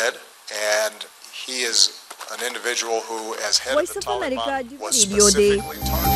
dead and he is an individual who, as head of the Taliban, was specifically targeted.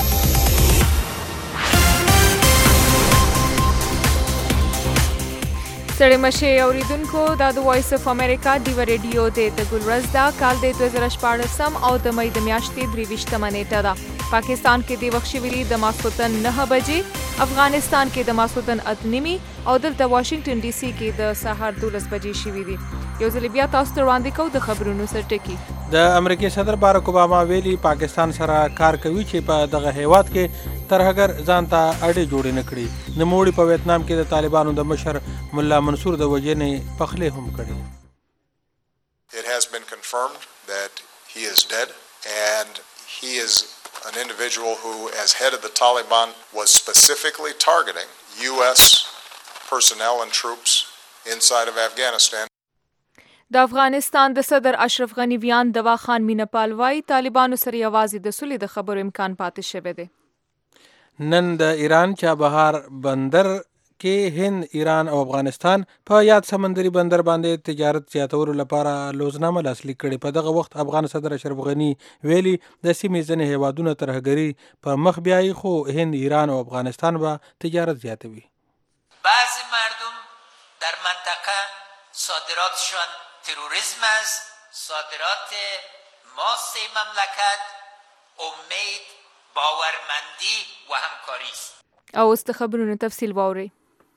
سړی مشه اوریدونکو دا د وایس اف امریکا ډیو ریډیو دی د ګلورز دا کال د 2014 او د مې د میاشتې 23 نیټه ده. پاکستان کې د وخت شویلی د ماسخوتن 9 بجې، افغانستان کې د ماسخوتن 8:30 او دلته واشنگټن ډي سي کې د سهار 12 بجې شوې دي. یو ځل بیا تاسو ته وړاندې کوو د خبرونو سرټکی. د امریکای صدر باراک اوباما ویلي پاکستان سره کار کوي چې په دغه هیواد کې ترهګر ځان ته اړې جوړې نه کړي. نوموړي په ویتنام کې د طالبانو د مشر ملا منصور د وجنې پخلې هم کړي. It has been confirmed that he is dead and he is an individual who, as head of the Taliban, was specifically targeting U.S. personnel and troops inside of Afghanistan. د افغانستان د صدر اشرف غنی بیان دوا خان مینپال وايي طالبانو سره یوازې د سولې د خبرو امکان پاتې شوی دی. نن د ایران چابهار بندر کې هند، ایران او افغانستان په یاد سمندري بندر باندې تجارت زیاتولو لپاره لوزنامه لاسلیک کړې. په دغه وخت افغان صدر اشرف غنی ویلي د سیمې ځینې هیوادونه ترهګري په مخ بیایي، خو هند، ایران او افغانستان به تجارت زیاتوي. بعضی مردم در منطقه صادراتشان تروریسم است، صادرات ما سه مملکت امید، باورمندی و همکاری است. او است خبرونو تفصیل واوري.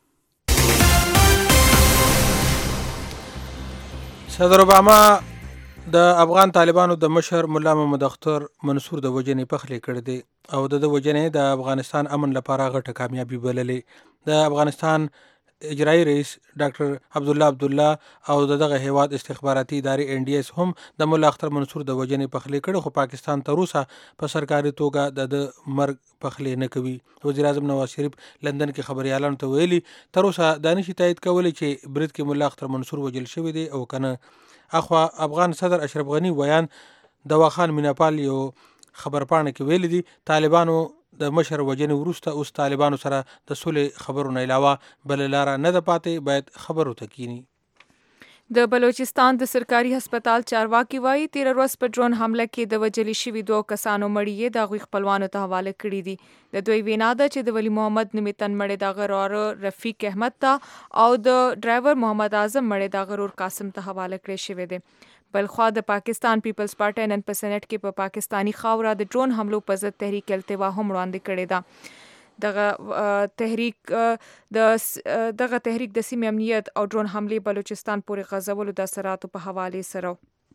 صدر اوباما د افغان طالبانو د مشر ملا محمد اختر منصور د وجنې پخلې کړې دي او د وجنې د افغانستان امن لپاره غټه کامیابی بللې. د افغانستان اجرایی رئیس ډاکټر عبدالله عبدالله او دغه هیواد استخباراتي ادارې NDS هم د ملا اختر منصور د وجنې پخلې کړې، خو پاکستان تر اوسه په سرکاري توګه د مرګ پخلې نه کوي. وزیر اعظم نواز شریف لندن کې خبريالانو ته ویلي تر اوسه دا نشي تایید کولی چې برید کې ملا اختر منصور وجل شوی دی او کنه. اخوا افغان صدر اشرف غنی ویان دوا خان مینپال یو خبرپاڼه کې ویلي دي طالبانو د مشر وجنې وروسته اوس طالبانو سره د سولې خبرو نه علاوه بل لاره نه ده پاتې، باید خبرو ته کینی. د بلوچستان د سرکاري هسپتال چارواکي وایي 13 ورځ په ډرون حمله کې د وجلي شوي 2 کسانو مړي یې د هغوی خپلوانو ته حواله کړي دي. د دوی وینا ده چې د ولی محمد نومي تن مړی د هغه ورور رفیق احمد ته او د ډرایور محمد اعظم مړی د هغه ورور قاسم ته حواله کړی شوی دی. بلخوا د پاکستان پیپلز پارټي نن په سېنات کې په پاکستانی خاوره د ډرون حملو په ضد تحریک التوا هم وړاندې کړې ده. دغه تحریک د سیمې امنیت او ډرون حملې بلوچستان پورې غځولو د اثراتو په حواله سره.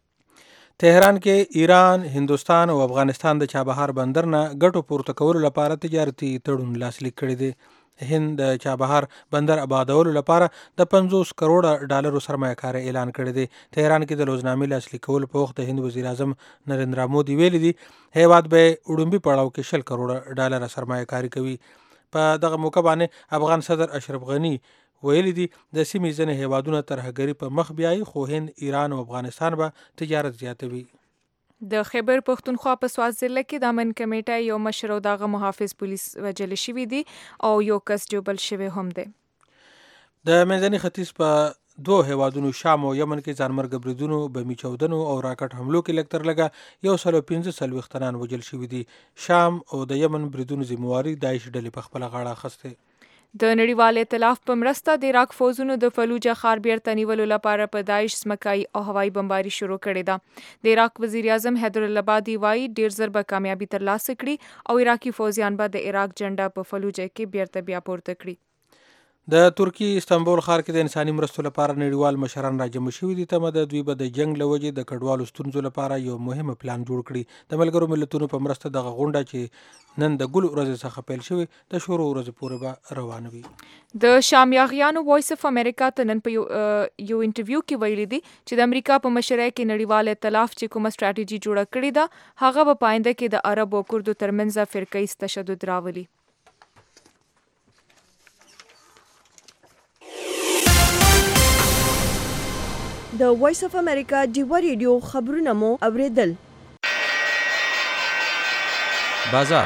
تهران کې ایران، هندوستان او افغانستان د چابهار بندر نه ګټو پورته کولو لپاره تجارتي تړون لاسلیک کړی دی. هند د چابهار بندر آبادولو لپاره د 50 کروڑ ډالرو سرمایه کاري اعلان کړی دی. تهران کې د لوزنامې لاسلیک کولو په وخت د هند وزیر اعظم نریندرا مودي ویلي دي هیواد به وړومبي پړاو کې 60 کروڑ ډالر سرمایه کاري کوي. په دغه موقع باندې افغان صدر اشرف غنی ویلي دي د سیمې ځینې هیوادونه ترهګري په مخ بیایي، خو هند، ایران او افغانستان به تجارت زیاتوي. د خیبر پښتونخوا په سوات ضلع کې د امن کمیټه یو مشر او دغه محافظ پولیس وجل شوی دي او یو کس جوبل شوی هم دی. د منځني ختیځ په 2 هیوادونو شام او یمن کې ځانمرګ بریدونو، بمي چاودنو او راکټ حملو کې لکتر لګه 115 تنان وجل شوی دي. شام او د یمن بریدونو ذمہواری داعش ډلې په خپل غاړه اخیسته. د نړیوال ائتلاف په مرسته د عراق فوزونو د فلوجه ښار بیرته نیولو لپاره په داعش ځمکایي او هوایي بمباري شروع کړې ده. د عراق وزیر اعظم حیدر العبادي وایي ډیر زر به کامیابي ترلاسه کړي او عراقي فوزیان به د عراق جنډه په فلوجه کې بیرته بیا پورته کړي. د ترکی استنبول ښار کې د انساني مرستو لپاره نړیوال مشران راجمع شوي دي. تمه ده دوی به د جنگ له وجې د کډوالو ستونزو لپاره یو مهم پلان جوړ کړي. د ملګرو ملتونو په مرسته دغه غونډه چې نن د ګل ورځې څخه پیل شوې د شروع ورځې پورې به روانه وي. د شام یاغیانو وایس اف امریکا ته نن په یو انټرویو کې ویلي دي چې د امریکا په مشرۍ کې نړیوال ائتلاف چې کومه ستراتیژي جوړه کړې ده هغه به پاینده کې د عرب او کردو ترمنځ فرقه تشدد راولي. د وایس اف امریکا ډیو ریډیو خبرونه مو اوریدل. بازار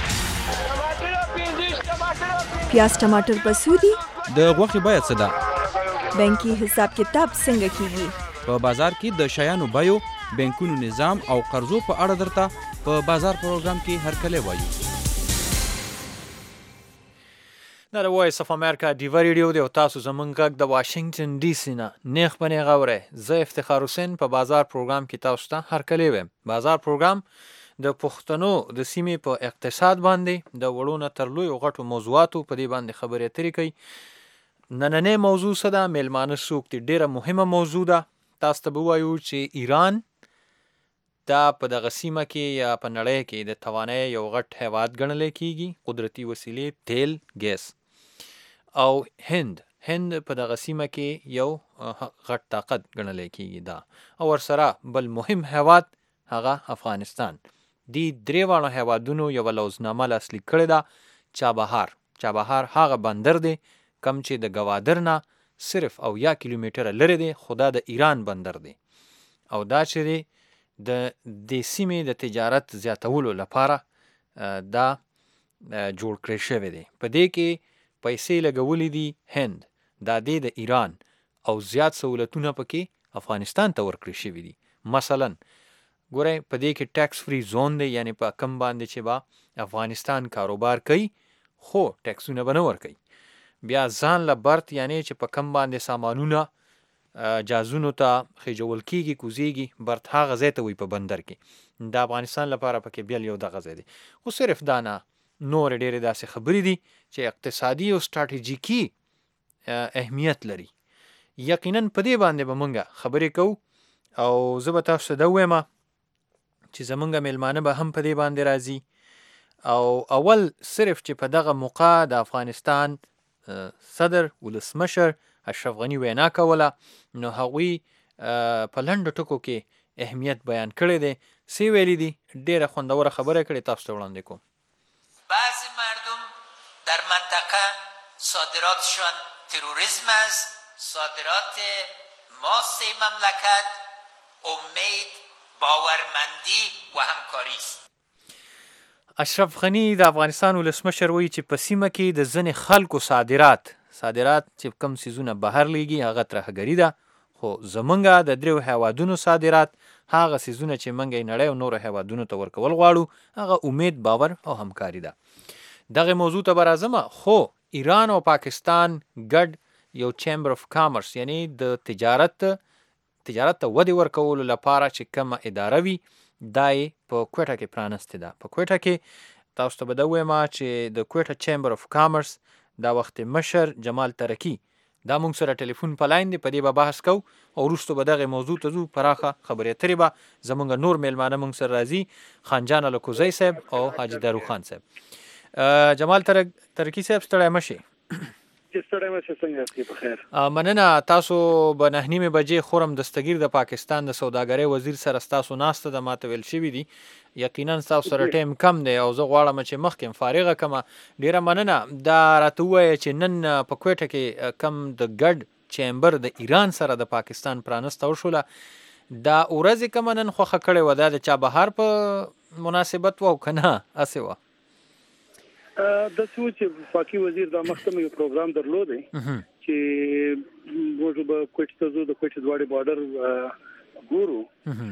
پیاز ټماټر په سودی د غوښې بیه څه ده؟ بانکي حساب کتاب څنګه کیږي په بازار کې د شیانو بیو، بانکونو نظام او قرضو په اړه درته په بازار پروګرام کې هرکلی وایو. دا د وایس اف امریکا ډیوه ریډیو دی او تاسو زمونږ غږ د واشنگټن ډي سي نه نیغ په نیغ اورئ. زه افتخار حسین په بازار پروګرام کې تاسو ته هرکلی وایم. بازار پروګرام د پښتنو د سیمې په اقتصاد باندې د وړو نه تر لویو غټو موضوعاتو په دې باندې خبرې اترې کوي. نننۍ موضوع څه ده؟ میلمانه څوک دي؟ ډیره مهمه موضوع ده. تاسو ته به ووایو چې ایران دا په دغه سیمه کې یا په نړۍ کې د توانایۍ یو غټ هیواد ګڼلی کیږي. قدرتي وسیلې، تیل، ګیس. او هند په دغه سیمه کې یو غټ طاقت ګڼلی کیږي دا. او ورسره بل مهم هیواد هغه افغانستان. دی درې واړو هیوادونو یوه لوزنامه لاسلیک کړې ده. چابهار هغه بندر دی کم چې د ګوادر نه صرف او یا کیلومتره لرې دی، خو دا د ایران بندر دی. او دا چې دی د دې سیمې د تجارت زیاتولو لپاره دا جوړ کړی شوی دی. په دې کې پیسې لګولې دي هند، دا دی د ایران، او زیات سهولتونه پکې افغانستان ته ورکړی شوي دي. مثلا ګورئ په دې کې ټیکس فری زون دی، یعنی په کم باندې چې به افغانستان کاروبار کوي خو ټیکسونه به نه ورکوي. بیا ځان له برت، یعنی چې په کم باندې سامانونه جازونو ته خېجول کیږي، کوزیږي، برت هغه ځای ته وي په بندر کې. د افغانستان لپاره پکې بیل یو دغه ځای دی. خو صرف دا نه، نور ډېرې داسې خبرې دي چې اقتصادي او سټراټیجیکي اهمیت لري. یقینا په دې باندې به مونږ خبرې کوو او زه به تاسو ته دا ووایم چې زمونږ میلمانه به هم په دې باندې راځي. او اول صرف چې په دغه موقع د افغانستان صدر ولسمشر اشرف غني وینا کوله، نو هغوی په لنډو ټکو کې اهمیت بیان کړی دی. څه ویلي دي؟ ډېره خوندوره خبره کړې، تاسو ته وړاندې کوم. بعضی مردم در منطقه صادراتشان تروریسم است. صادرات ماست مملکت امید، باورمندی و همکاری است. اشرف غني د افغانستان ولسمشر وایي چې په سیمه کې د ځینې خلکو صادرات چې کوم څیزونه بهر لیږي هغه ترهګري ده، خو زمونږ د دریو هیوادونو صادرات هغه څیزونه چې موږ یې نړۍ او نورو هیوادونو ته ورکول غواړو هغه امید، باور او همکاري ده. دغه موضوع ته به راځم. خو ایران او پاکستان ګډ یو چیمبر اف کامرس، یعنی د تجارت ته ودې ورکولو لپاره چې کومه اداره وي دا یې په کوټه کې پرانستې ده. په کوټه کې تاسو ته به دا ووایم چې د کوټه چیمبر اف کامرس دا وخت مشر جمال ترکی دا مونږ سره ټلیفون په لاین دی. په دې به بحث کوو او وروسته به دغه موضوع ته ځو. پراخه خبرې اترې به زمونږ نور میلمانه مونږ سره راځي، خان جان الکوزی صاحب او حاجي دارو خان صاحب. جمال ترکی صاحب ستړی مشي. ستړی مشي، څنګه یاست؟ په خیر. مننه. تاسو به 9:30 بجې خورم دستګیر د پاکستان د سوداګرۍ وزیر سره ستاسو ناسته ده، ماته ویل شوي دي. یقینا ستاسو سره ټایم کم دی او زه غواړم چې مخکې فارغه کمه. ډېره مننه. دا راته ووایه چې نن په کوټه کې کم د ګډ چیمبر د ایران سره د پاکستان پرانسته وشوله، دا ورځې کومه نن خوښه کړې وه؟ دا د چابهار په مناسبت وه او که نه هسې وه؟ داسې و چې وفاقي وزیر دا مخکې یو پروګرام درلودی چې موږ به کوټې ته ځو، د کوټې دواړې بارډر ګورو.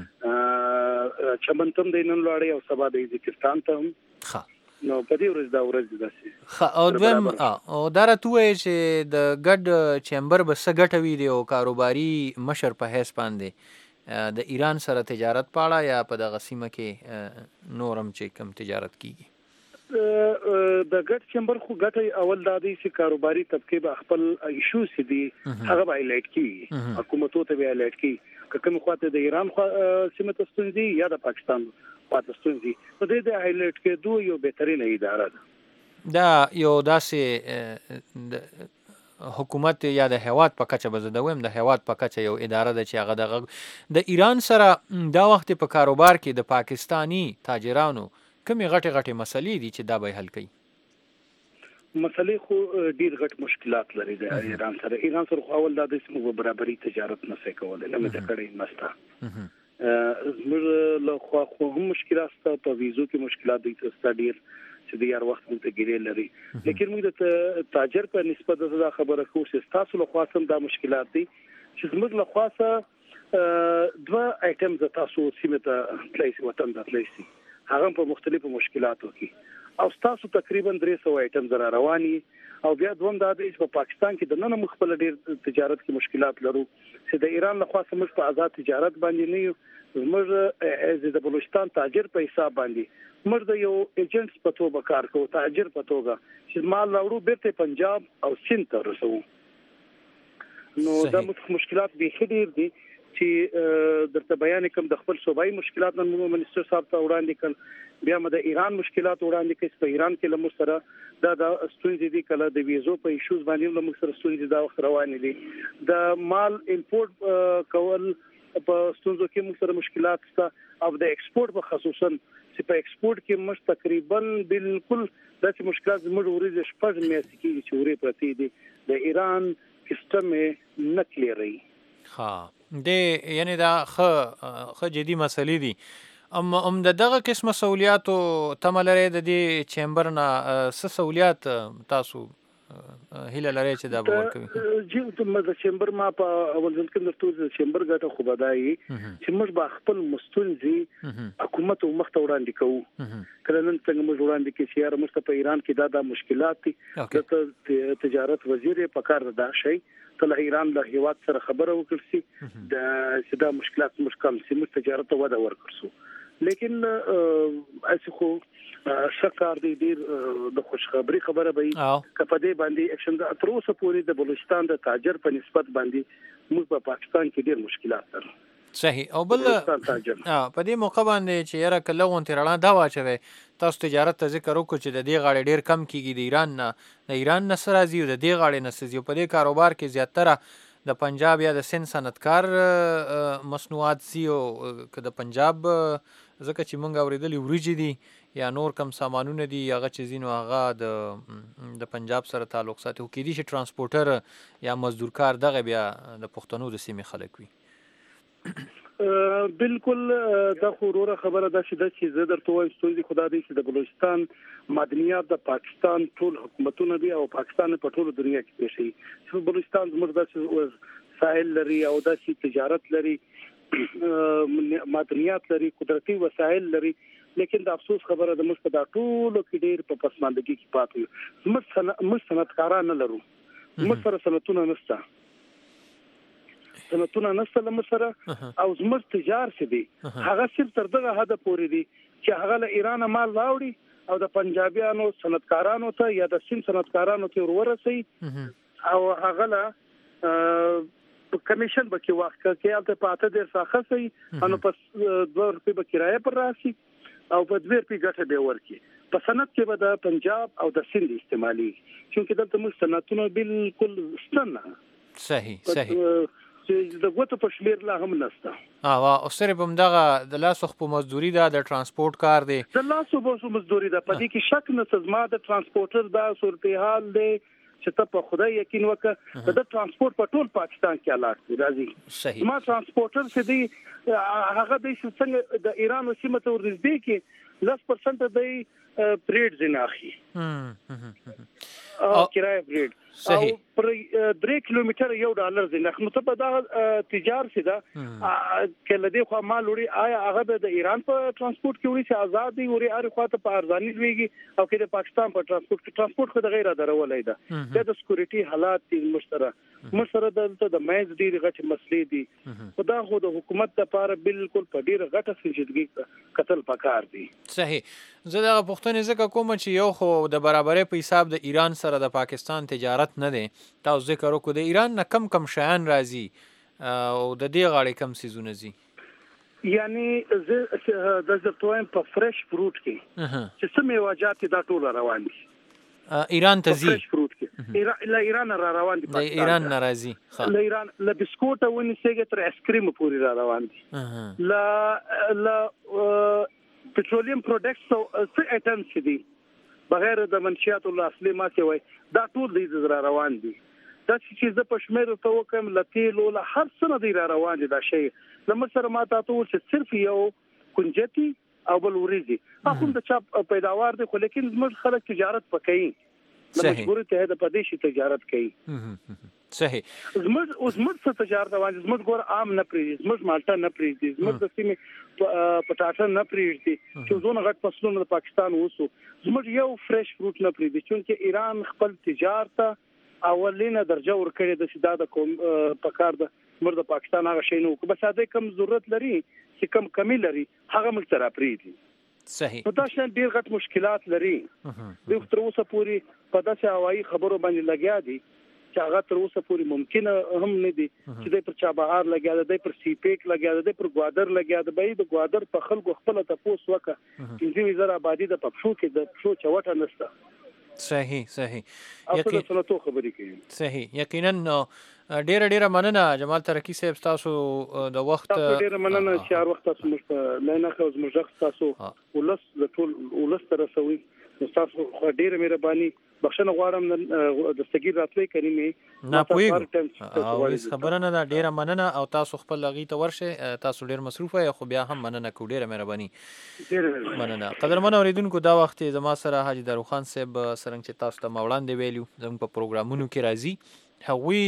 چمنتم دی نن لاړې او سبا د ازبکستان ته هم. نو په دې ورځ دا ورځ داسې. او دویم او دا راته ووایې چې د ګډ چیمبر به څه ګټه وي د یو کاروباري مشر په حیث باندې د ایران سره تجارت په اړه یا په دغه سیمه کې نور هم چې کوم تجارت کیږي؟ د ګډ چیمبر خو ګټه اول دا دی چې کاروباري طبقه به خپل ایشوز دي هغه به هایلایټ کړي، حکومتو ته به هایلایټ کړي، که کوم خواته د ایران سیمه ته ستونزې یا د پاکستان خواته ستونزې، په دې د هایلایټ کېدو یو بهترینه اداره ده. دا یو داسې حکومت یا د هیواد په کچه به زه د وایم د هیواد په کچه یو اداره ده چې هغه دغه د ایران سره دا وخت په کاروبار کې د پاکستانی تاجرانو کومې غټې مسلې دي چې دا به حل کوي؟ مسلې خو ډیر غټ مشکلات لري د ایران سره. ایران سره خو اول دا د سمو برابرۍ تجارت نه سې کولای، نه مې کړی مستا. زموږ له خو هم مشکلات سته، په ویزو کې مشکلات دي، چې ډیر چې د یار وخت مونږ ته ګیرې لري لیکن موږ د تاجر په نسبت دا خبره کوو چې تاسو له خاصم دا مشکلات دي چې موږ له خاصه دوه آیټم ز تاسو سیمه ته تلایسي وطن ته تلایسي هغه په مختلفو مشکلاتو کې او تاسو تقریبا 300 آیټم زرا رواني او بیا دوم دا د پاکستان کې د نن مخبل ډیر تجارت کې مشکلات لرو چې د ایران له خاصه موږ په آزاد تجارت باندې نه یو موږ د بلوچستان تاجر په حساب باندې موږ د یو ایجنټس په توګه کار کوو تاجر په توګه چې مال راوړو بیرته پنجاب او سند ته رسو نو دا مشکلات به خډیر دي چې درته بیان کوم د خپل صوبایي مشکلات نن موږ منیسټر صاحب ته وړاندې کړ بیا د ایران مشکلات وړاندې کړ په ایران کې لمر سره دا ستونزې دي کله د ویزو په ایشوز باندې لمر سره ستونزې دا وخت روانې دي د مال امپورټ کول په ستونزو کې موږ سره مشکلات شته او د ایکسپورټ په خصوصا چې په ایکسپورټ کې موږ تقریبا بالکل داسې مشکلات موږ ورې شپږ میاشتې کې چې ورې پرتی دي د ایران سیستم نه کلیري ها د یعنی دا خ جدي مسلې دي دغه قسمه سہولیات تم لري د دې چیمبر نه څه سہولیات تاسو هله لري چې دا باور کوي چې د چیمبر ما په اول ځل کې درته چیمبر غټه خو بدایي چې موږ به خپل مستونزي حکومت او مخ ته وړاندې کوو کله نن څنګه موږ وړاندې کې چې یار موږ په ایران کې دا مشکلات دي د تجارت وزیر په کار دا شي ته ایران له هیواد سره خبره وکړسي د سدا مشکلات مشکل سیمه تجارت وده ورکړسو لیکن اسخو شکار دې ډیر د خوشخبری خبره به کپه دې باندې اکشن د اتروسه پوری د بلوچستان د تاجر په نسبت باندې موږ په پاکستان کې ډیر مشکلات لرو صحیح او بل په دې موقع باندې چې یاره کله غون تیرانه دا واچوي تاسو تجارت ته ذکر وکړو چې د دې غاړې ډیر کم کیږي د ایران نه سره زیو د دې غاړې نه سزیو په دې کاروبار کې زیاتره د پنجاب یا د سند صنعتکار مصنوعات زیو که د پنجاب ځکه چې مونږ اوریدلې وریجې دي یا نور کم سامانونه دي هغه چې زینو هغه د پنجاب سره تعلق ساتي او کېدی شي ترانسپورټر یا مزدورکار دغه بیا د پښتنو د سیمې خلک وي بالکل دا خوروره خبره ده چې زه درته وایم ستونزې خدا دې چې د بلوچستان معدنیات د پاکستان ټول حکومتونه دي او پاکستان په ټول دنیا کې پیښي چې بلوچستان زموږ د ساحل لري او د تجارت لري معدنیات لري قدرتي وسایل لري لیکن د افسوس خبره د موږ په دا ټول کې ډېر په پسماندګي کې پاتې موږ صنعتکاران نه لرو موږ سره صنعتونه نشته لمر سره او زموږ تجار څه دي هغه صرف تر دغه حد پورې دي چې هغه له ایران مال راوړي او د پنجابیانو صنعتکارانو ته یا د سیم صنعتکارانو ته ورورسي او هغه له کمیشن به کې وخت کې البته پاته ډیر څخه سي انو پس 2 روپے به کرایه پر راشي او په 2 روپے ګټه به ورکي په صنعت کې به د پنجاب او د سند استعمالي چې دلته موږ صنعتونه بالکل ستنه صحیح چې د غوته په شمیر لا هم نشته او صرف هم دغه د لاسو په مزدوري ده د ترانسپورت کار دی د لاسو په مزدوري ده په دې کې شک نه زما د ترانسپورټر دا صورتحال دی چې ته په خدای یقین وکړه د ترانسپورت په ټول پاکستان کې حالات راځي ما ترانسپورټر چې دی هغه د څنګه د ایران سیمه ته ورنږدې کې 10% د پریډ زناخي او کرایه پریډ او پر 3 کیلومتر $1 زناخ نو ته په دا تجارت سي دا کله دی خو مال وړي آیا هغه د ایران په ترانسپورت کې وړي چې آزاد دی وړي هر خواته په ارزاني لويږي او کې د پاکستان په ترانسپورت خو د غیر درولای ده د سکیورټي حالات مشترک د مېز ډیر غټ مسلې دي خدا خو د حکومت لپاره بالکل په ډیر غټه سنجیدګي قتل پکار دي صحیح زه دا پښتنې ځکه کوم چې یو خو د برابرۍ په حساب د ایران سره د پاکستان تجارت نه دی تاسو ذکر وکړو د ایران نه کم شیان راځي او د دې غاړې کم سيزونه زی یعنی د زرتوین په فرش فروټ کې چې سمې واجات دا ټول روان دي ایران ته زی فرش فروټ کې ایران را روان دي د ایران ناراضي له ایران له بسکوټ او نسګه تر ایسکریم پورې را روان دي لا پټرولیم پروډکټس او څه ایټمز دي بغیر د منشیات الله اصلي ما څه وای دا ټول دې را روان دي دا چې زه په شمیر ته وکم لته لوله هر څه نه دی را روان دي دا شی لمر سره ما تاسو چې صرف یو کنجتی او بل وریږي هغه د چا پیداوار دي خو لیکن زموږ خلک تجارت پکې مجبور ته د پدیشي تجارت کوي صحیح زموږ څه تجارت باندې زموږ ګور عام نه پریږي زموږ مالټا نه پریږي زموږ د سیمې پټاټا نه پریږي چې زونه غټ فصلونه د پاکستان وسو زموږ یو فريش فروټ نه پریږي چې ایران خپل تجارت اولینه درجه ورکړي د سیدا د کوم پکار د زموږ د پاکستان هغه شی نه بس اده کم ضرورت لري چې کم کمی لري هغه موږ سره پریږي صحیح نو دا شان ډیر غټ مشکلات لري د تر اوسه پوری په داسې هوایي خبرو باندې لګیا دي چې هغه تر اوسه پوری ممکن هم نه دي چې د پر چابهار لګیا دی پر سی پیک لګیا دی پر ګوادر لګیا دی به د ګوادر په خلکو خپل تاسو وکړه چې زی زرا آبادی د پښو کې د پښو چوټه نشته صحیح یقینا سنتو خبرې کوي صحیح یقینا ډیره مننه جمال ترکی صاحب تاسو د وخت ډیره مننه چې هر وخت تاسو مشته نه خو زموږ تاسو ولس د ټول ولس تر رسوي تاسو ډیره مهرباني بخښنه غواړم د سګیر راتلې کریمه نه پوهیږم خبره نه ده ډیره مننه او تاسو خپل لغی ته ورشه تاسو ډیر مصروفه یې خو بیا هم مننه کو ډیره مهرباني مننه قدرمن اوریدونکو دا وخت زما سره حاجی داروخان صاحب سرنګ چې تاسو ته وړاندې ویلو زموږ په پروګرامونو کې راځي هغوی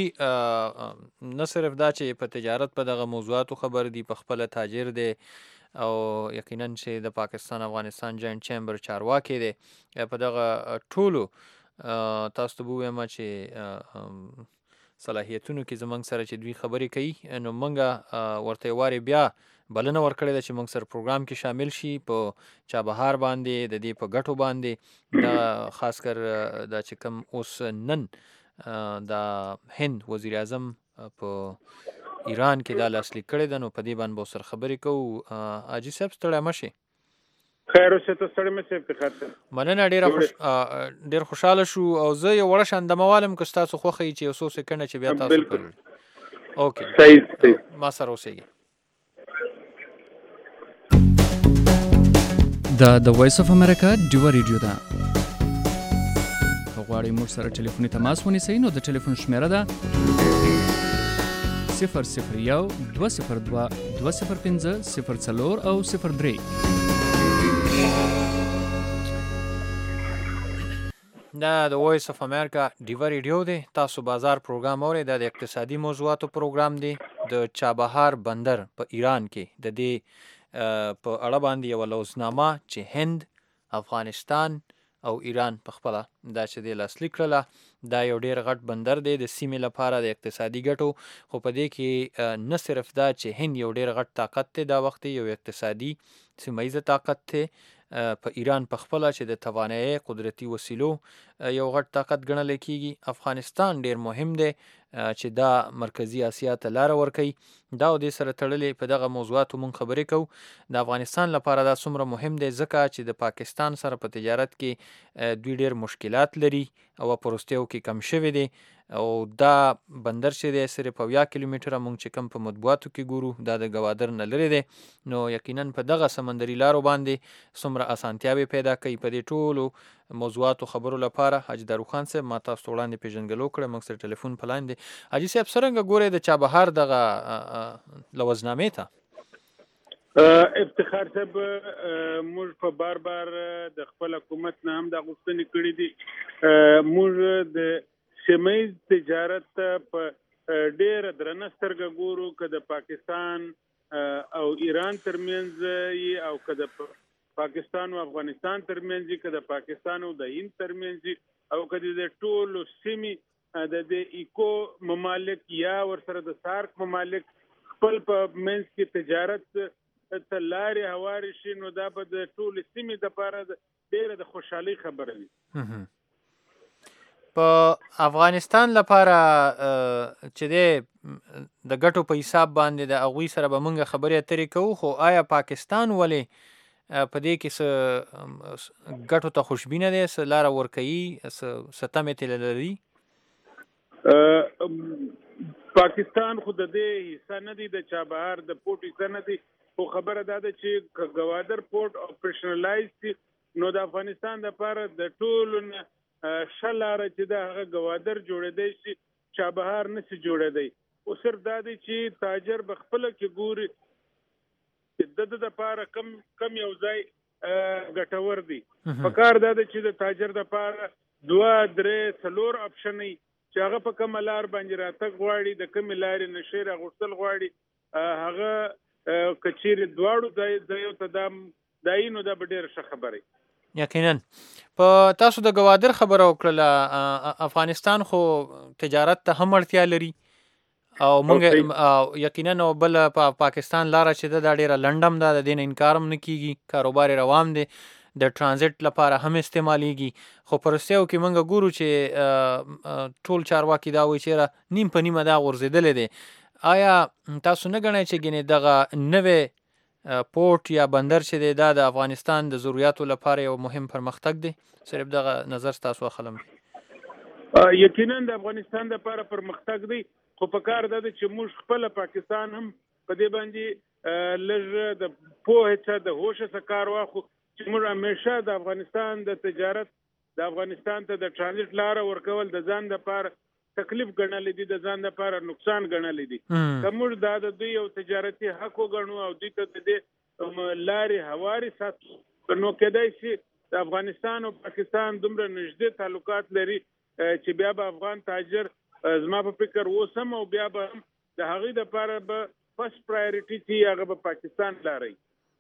نه صرف دا چې په تجارت په دغه موضوعاتو خبر دي په خپل تاجر دی او یقینا چې د پاکستان افغانستان جاینټ چیمبر چارواکي دی په دغه ټولو تاسو ته وایم چې صلاحیتونو کې زمنګ سره چې دوی خبرې کوي نو منګه ورته واره بیا بلنه ورکړی ده چې موږ سره پروګرام کې شامل شي په چابهار باندې د دې په ګټو باندې دا خاص کر دا چې کوم اوس نن دا هند وزیر اعظم په ایران کې دا لاسلیک کړی ده نو په دې باندې به سره خبرې کوو حاجي صاحب ستړی مشي خیر اوسه ته ستړی مشي په خاطر مننه ډیر خوشاله شو او زه یو وړ شاندموالم که تاسو خوخی چې اوسو سکند چې بیا تاسو کوئ اوکې صحیح ما سره اوسئ د وایس اف امریکا ډیو ریډیو ده غواړئ موږ سره ټلیفوني تماس ونیسئ نو د ټلیفون شمیره ده 001 202 205 04 او 03 دا د وایس اف امریکا ډیو ریډیو دی تاسو بازار پروګرام اورئ دا د اقتصادي موضوعاتو پروګرام دی د چابهار بندر په ایران کې د دې په اړه باندې یو لوزنامه چې هند افغانستان او ایران په خپل دا چې د لاسلیک کړله دا یو ډیر غټ بندر دی د سیمې لپاره د اقتصادي ګټو خو په دې کې نه صرف دا چې هند یو ډیر غټ طاقت دی دا وخت یو اقتصادي سیمایي طاقت دی په ایران په خپل چې د توانایي قدرتي وسیلو یو غټ طاقت ګڼل کیږي افغانستان ډیر مهم دی چې دا مرکزی اسیا ته لار ورکوي دا د سره تړلې په دغه موضوعاتو مونږ خبرې کوو د افغانستان لپاره دا څومره مهم دی ځکه چې د پاکستان سره په تجارت کې دوی ډیر مشکلات لري او پروستیو کې کم شوی دی او دا بندر چې دی صرف 10 کیلومتره مونږ چې کم په مطبوعاتو کې ګورو دا د ګوادر نه لري دی نو یقینا په دغه سمندري لارو باندې څومره اسانتیاوي پیدا کوي په دې ټولو موضوعاتو خبرو لپاره حاجی داروخان صاحب ما تاسو وړاندې پیژنګلو کړم موږ سره ټلیفون پلاین دی حاجی صاحب څنګه ګوري د چابهار دغه لوزنامه ته افتخار صاحب موږ په بار د خپل حکومت نه هم د غوښتنې کړې دي موږ د سیمایي تجارت په ډېر درنه سترګه ګورو که د پاکستان او ایران ترمنځ او که د پاکستان او افغانستان ترمنځ که د پاکستان او د هند ترمنځ او که د ټولو سیمې د ایکو ممالک یا ورسره د سارک ممالک خپل په منځ کې تجارت ته لارې هوارې شي نو دا به د ټولو سیمې دپاره ډېره د خوشحالۍ خبره وي په افغانستان لپاره چې د ګټو په حساب باندې د هغوی سره به موږ خبرې اترې کوو خو آیا پاکستان ولې په دې کې څه ګټو ته خوشبینه دی څه لاره ورکوي څه تمې ترې لري پاکستان خو د دې حصه نه دی د چابهار د پورټ حصه نه دی خو خبره دا ده چې ګوادر پورټ اپریشنلایز شي نو د افغانستان لپاره د ټولو نه ښه لاره چې د هغه ګوادر جوړېدی شي چابهار نشي جوړېدی او صرف دا دی چې تاجر به خپله کې ګوري چې د لپاره کم یو ځای ګټور دی. په کار دا چې د تاجر د لپاره 2-3-4 اپشن چې هغه په کوم لار باندې راتګ غواړي د کوم لارې نشي راغوښتل غواړي هغه کچېرې دواړو ځایو ته داینو دا به ډېره ښه خبره. یقینا په تاسو د گوادر خبره وکړه، افغانستان خو تجارت ته هم اړتیا لري او مونږ یقینا نو بل په پاکستان لاره چې دا ډیره لنډم ده، د دین انکار هم نه کیږي، کاروبار روان دی، د ترانزیت لپاره هم استعمالیږي. خو پرستیو کې مونږ ګورو چې ټول چارواکي دا وایي چې نیم په نیمه دا غورځېدلې دی. آیا تاسو نه ګڼئ چې ګینې دغه نوې پورټ یا بندر چې دی دا د افغانستان د ضرورتو لپاره یو مهم پرمختګ دی؟ صرف دغه نظر تاسو اخلم. یقینا د افغانستان لپاره پرمختګ دی، خو په کار دا چې موږ خپل پاکستان هم په دې باندې لږ د پوهې څخه د هوش څخه کار واخلو چې موږ همیشه د افغانستان د تجارت د افغانستان ته د ترانزیت لار ورکول د ځان لپاره تکلیف ګڼل دي، د ځان لپاره نقصان ګڼل دي. که موږ دا د دوی یو تجارتي حق وګڼو او دوی ته د دې لارې هواري ساتو نو کېدای شي د افغانستان او پاکستان دومره نږدې تعلقات لري چې بیا به افغان تاجر زما په فکر اوسم او بیا به هم د هغې دپاره به فرست پرایورټي چې هغه به پاکستان لاري.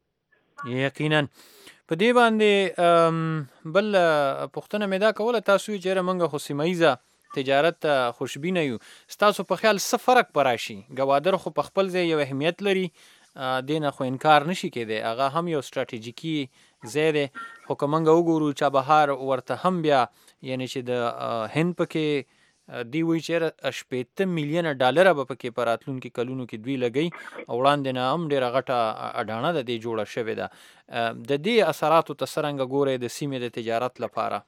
یقینا په دې باندې بل پوښتنه مې دا کوله، تاسو یې چېرې موږ خو سیمه ییزه تجارت ته خوشبینه یو، ستاسو په خیال څه فرق به راشي؟ ګوادر خو په خپل ځای یو اهمیت لري، دې نه خو انکار نشي کېدی، هغه هم یو ستراتیژیکي ځای دی. خو که موږ وګورو چابهار ورته هم بیا یعنې چې د هند پکې دی وایي چې 80 میلیونه ډالره به پکې په راتلونکي کلونو کې دوی لګوي او وړاندې نه هم ډېره غټه اډانه د دې جوړه شوې ده. د دې اثراتو ته څرنګه ګورئ د سیمې د تجارت لپاره؟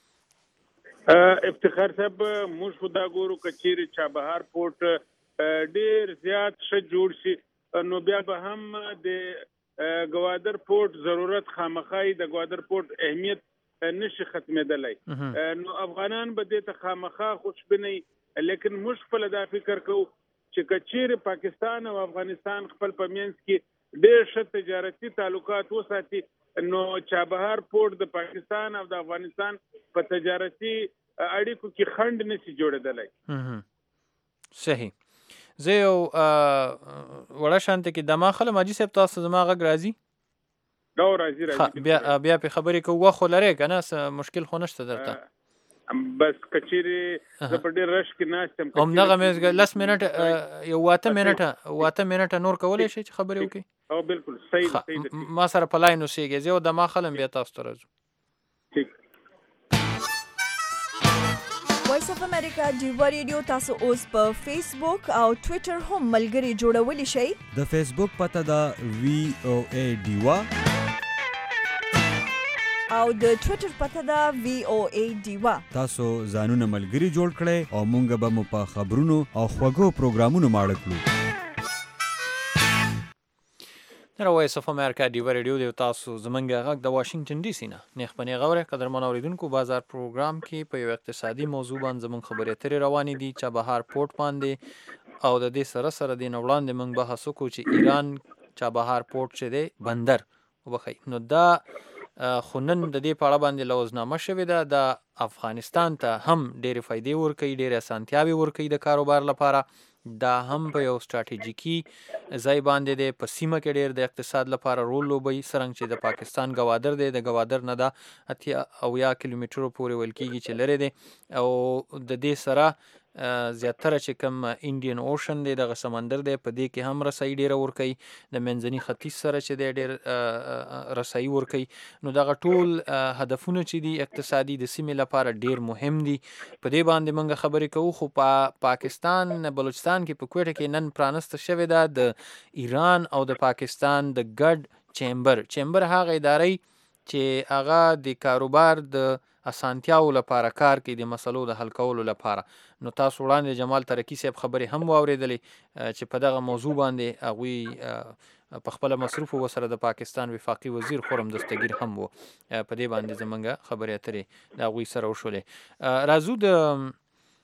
افتخار صاحب موږ خو دا ګورو که چیرې چابهار پورټ ډېر زیات ښه جوړ شي نو بیا به هم د ګوادر پورټ ضرورت خامخای د ګوادر پورټ اهمیت نشي ختمېدلی. نو افغانان به دې ته خامخا خوشبینه، لیکن موږ خپله دا فکر کوو چې که چیرې پاکستان او افغانستان خپل په منځ کې ډېر ښه تجارتي تعلقات وساتي نو چابهار پورټ د پاکستان او د افغانستان په تجارتي اړیکو کې خنډ نشي جوړېدلی. صحیح. زه یو وړه شانته کې دما خلم حاجي صاحب تاسو زما غږ راځي؟ دا راځي. بیا په خبرې کوو، وخت خو لرئ که نه؟ مشکل خو نشته درته؟ بس کچېرې زه په ډېر رش کې ناست یم. همدغه مې 10 منټه یو 8 منټه نور کولی شئ چې خبرې وکړئ؟ او بالکل صحیح. ما سره په لاین اوسېږئ، زه یو دما خلم بیا تاسو ته راځو. وایس اف امریکا ډیوا ریډیو تاسو اوس په فیسبوک او ټویټر هم ملګري جوړولی شئ. د فیسبوک پته ده VOA ډیوا او د ټویټر پته ده VOA ډیوا. تاسو ځانونه ملګري جوړ کړئ او مونږ به مو په خبرونو او خوږو پروګرامونو ماړه کړو. در وایس اف امریکا ډیوا ریډیو دی، تاسو زمونږ غږ د واشنگټن ډي سي نه نیغ په نیغه اورئ. قدرمن اورېدونکو، بازار پروګرام کې په یو اقتصادي موضوع باندې زمونږ خبرې اترې روانې دي، چابهار پورټ باندې، او د دې سره سره دې نه وړاندې موږ بحث وکړو چې ایران چابهار پورټ چې دی بندر وبخئ نو دا خو نن د دې په اړه باندې لوظنامه شوې ده، د افغانستان ته هم ډېرې فایدې ورکوي، ډېرې اسانتیاوې ورکوي د کاروبار لپاره. دا هم په یو ستراتیژیکي ځای باندې دی، په سیمه کې ډېر د اقتصاد لپاره رول لوبوي. څرنګه چې د پاکستان ګوادر دی، د ګوادر نه دا 80 کیلومترو پورې ویل کېږي چې لرې دی، او د دې سره زیاتره چې کوم انډین اوشن دی، دغه سمندر دی، په دې کې هم رسایي ډېره ورکوي. د منځني ختیځ سره چې دی ډېر رسایي ورکوي. نو دغه ټول هدفونه چې دي اقتصادي د سیمې لپاره ډېر مهم دي. په دې باندې موږ خبرې کوو. خو په پاکستان بلوچستان کې په کوټه کې نن پرانسته شوې ده د ایران او د پاکستان د ګډ چیمبر هغه ادارې چې هغه د کاروبار د اسانتیاو لپاره کار کوي، د مسلو د حل کولو لپاره. نو تاسو وړاندې جمال ترکی صاحب خبرې هم واورېدلې چې په دغه موضوع باندې هغوی په خپله مصروف و، سره د پاکستان وفاقي وزیر خرم دستگیر هم و. په دې باندې زمونږ خبرې اترې د هغوی سره وشولې. راځو د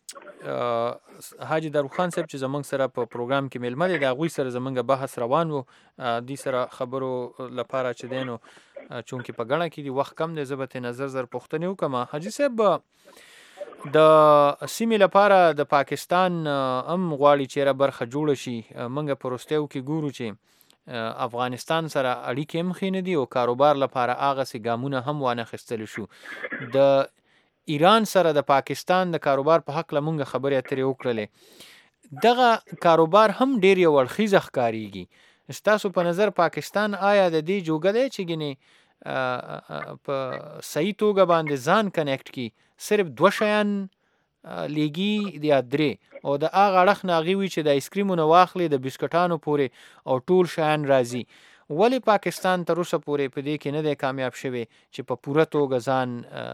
حاجی داروخان صاحب چې زمونږ سره په پروګرام کې میلمه دی د هغوی سره زمونږ بحث روان و دوی سره خبرو لپاره چې دی نو چونکې په ګڼه کې دی وخت کم دی زه به ترې نظر زر پوښتنې وکړم. حاجي صاحب د سیمې لپاره د پاکستان هم غواړي چې یاره برخه جوړه شي. موږ په وروستیو کې ګورو چې افغانستان سره اړیکې هم ښې نه دي او کاروبار لپاره هغسې ګامونه هم وانخیستلی شو. د ایران سره د پاکستان د کاروبار په حق لمونږ خبرې اترې وکړلې. دغه کاروبار هم ډیر یو اړخیزه ښکاریږي. ستاسو په نظر پاکستان آیا د دې جوګه دی چې ګینې په صحیح توګه باندې ځان کنیکټ کی صرف 2 شیان لیږي یا 3 او د هغه اړخ نه هغې وي چې د آیسکریمونه واخلي د بسکټانو پورې او ټول شیان راځي؟ ولې پاکستان تر اوسه پورې په دې کې نه دی کامیاب شوی چې په پوره توګه ځان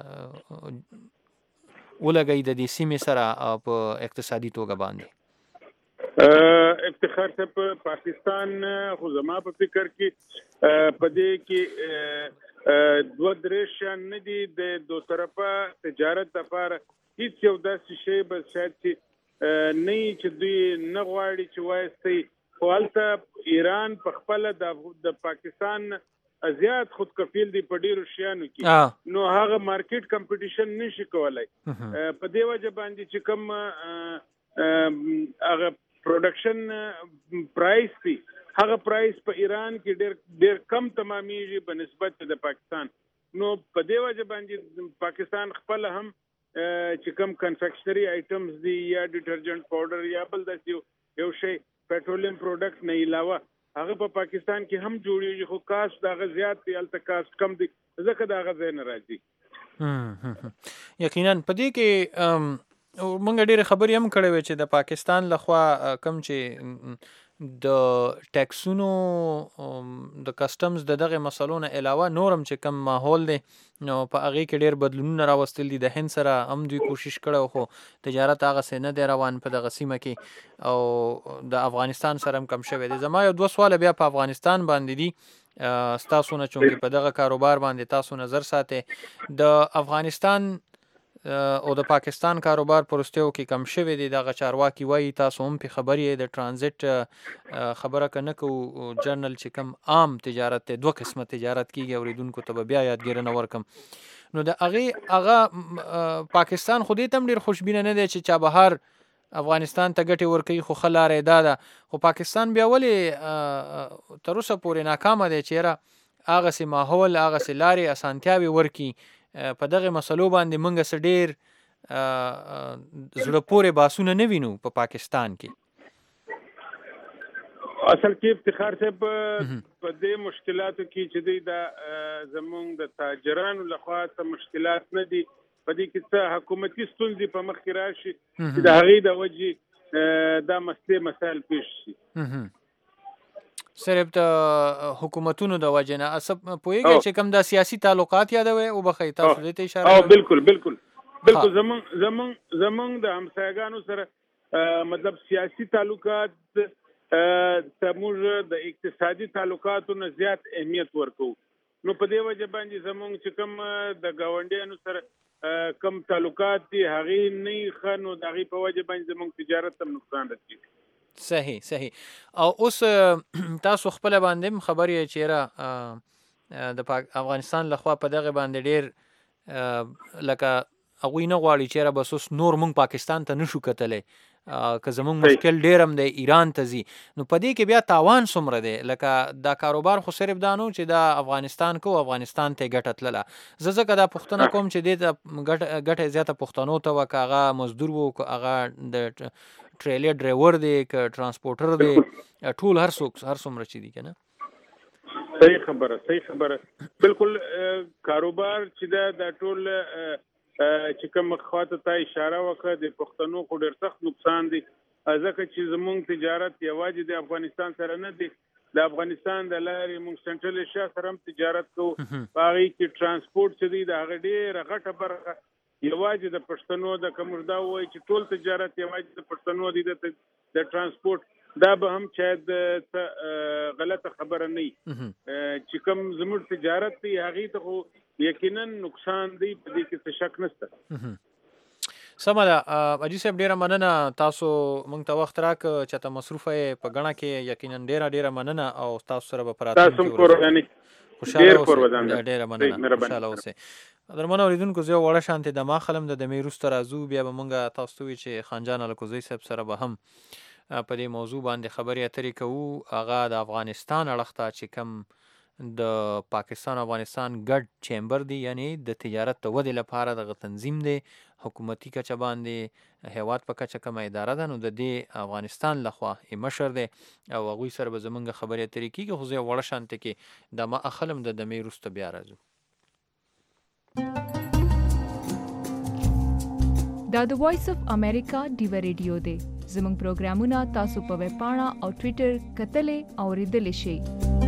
ولګوي د دې سیمې سره په اقتصادي توګه باندې؟ افتخار صاحب پاکستان خو زما په فکر کې په دې کې 2-3 شیان نه دي د دو طرفه تجارت لپاره هیڅ یو داسې شی به شاید چې نه چې دوی نه غواړي چې وایستی خو هلته ایران په خپله د پاکستان زیات خود کفیل دی په ډیرو شیانو کې نو هغه مارکیټ کمپټیشن نشي کولای. په دې وجه باندې چې کوم هغه پروډکشن پرایس دی هغه پرایس په ایران کې ډیر کم تمامیږي په نسبت د پاکستان. نو په دې وجه باندې پاکستان خپل هم چې کوم کنفیکشنری آیټمز دی یا ډیټرجنټ پاوډر یا بل داسې یو شی پیټرولیم پروډکټ نه علاوه هغه په پاکستان کې هم جوړیږي خو کاست دغه زیات دی هلته کاست کم دی ځکه د هغه ځای نه راځي. یقینا په دې کې موږ ډېرې خبرې هم کړې وې چې د پاکستان لخوا کوم چې د ټیکسونو د کسټمز د دغه مسلو نه علاوه نورم چې کم ماحول دی نو په هغې کې ډېر بدلونونه راوستل دي. د هند سره هم دوی کوشش کړی خو تجارت هغسې نه دی روان په دغه سیمه کې او د افغانستان سره هم کم شوی دی. زما یو 2 سواله بیا په افغانستان باندې دي ستاسو نه چونکې په دغه کاروبار باندې تاسو نظر ساتئ. د افغانستان او د پاکستان کاروبار پرستیو کې کم شوی دی. دغه چارواکي وایي تاسو هم په خبرې د ترانزیت خبره که نه کوو جرنل چې کم عام تجارت دی 2 قسمه تجارت کیږي اوریدونکو ته به بیا یادګیرنه ورکم. نو د هغه پاکستان خو دې ته هم ډېر خوشبینه نه دی چې چا بهر افغانستان ته ګټې ورکوي خو ښه لاره یې دا ده خو پاکستان بیا ولې تر اوسه پورې ناکامه دی چې یاره هغسې ماحول هغسې لارې اسانتیاوې ورکړي په دغه مسلو باندې موږ څه ډېر زړه پورې باسونه نه وینو په پاکستان کې؟ اصل کې افتخار صاحب په دې مشکلاتو کې چې دی دا زمونږ د تاجرانو لخوا څه مشکلات نه دي په دې کې څه حکومتي ستونزې په مخ کې راشي چې د هغې د وجې دا مسایل پیښ شي. صرف د حکومتونو د وجه نه پوهېږئ چې کوم د سیاسي تعلقات یادوي وبخئ تاسو دې ته اشاره کوئ؟ بالکل زمونږ د همسایګانو سره مطلب سیاسي تعلقات زموږ د اقتصادي تعلقاتو نه زیات اهمیت ورکوو. نو په دې وجه باندې زمونږ چې کوم د ګاونډیانو سره کم تعلقات دي هغې نه ښه نو د هغې په وجه باندې زمونږ تجارت ته نقصان رسېږي. صحیح. او اوس تاسو خپله باندې هم خبر یې چې د افغانستان لخوا په دغه باندې ډېر لکه هغوی نه غواړي چې یاره بس اوس نور موږ پاکستان ته نشو کتلی که زمونږ مشکل ډېر هم دی ایران ته ځي نو په دې کې بیا تاوان څومره دی؟ لکه دا کاروبار خو صرف دا نه چې دا افغانستان کو افغانستان ته ګټه تلله. زه ځکه دا پوښتنه کوم چې دې ته ګټه زیاته پښتنو ته وه که هغه مزدور و که هغه د ټریلر ډرایور دی که ترانسپورټر دی ټول هر څومره چې دي که نه؟ صحیح خبره بالکل. کاروبار چې دا ټول چې کوم خواته ته اشاره وکړه د پښتنو خو ډېر سخت نقصان دی ځکه چې زمونږ تجارت یوازې د افغانستان سره نه دی د افغانستان د لارې موږ سنټرل ایشیا سره هم تجارت کوو په هغې کې ترانسپورټ چې دی د هغه ډېره غټه برخه یوازې د پښتنو د که موږ دا ووایو چې ټول تجارت یوازې د پښتنو دی د ترانسپورټ دا به هم شاید غلطه خبره نه وي چې کوم زموږ تجارت دی هغې ته خو یقینا نقصان دی په دې کې څه شک نشته. سمه ده اجي صاحب ډیره مننه تاسو مونږ ته وخت راک چې ته مصروفه په غاڼه کې یقینا ډیره مننه او تاسو سره به پراتون تاسو قرباني خوشاله اوسئ ډیره مننه خوشاله اوسئ درمنه اوریدونکو زه وړه شانتي د ما خلم د میروس ترازو بیا به مونږه تاسو ته چې خانجان الکوزی صاحب سره به هم په دې موضوع باندې خبرې اترې کوو. هغه د افغانستان اړخ ته چې کم د پاکستان افغانستان ګډ چیمبر دی، یعنی د تجارت د ودې لپاره دغه تنظیم دی، حکومتي کچه باندې هیواد په کچه کومه اداره ده، نو د دې افغانستان لخوا مشر دی او هغوی سره به زمونږ خبرې اترې کېږي. خو زه وړه شانته کې د ما اخلم د دمې وروسته بیا راځو. دا د وایس اف امریکا ډیوه ریډیو دی. زموږ پروګرامونه تاسو په ویب پاڼه او ټوئیټر کتلې او اوریدلې شئ.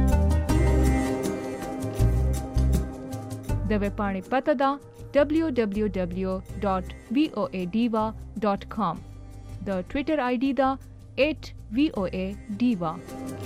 د ویب پاڼې پته ده www.voadiva.com. د ټوئیټر آی ډي ده @voadiva.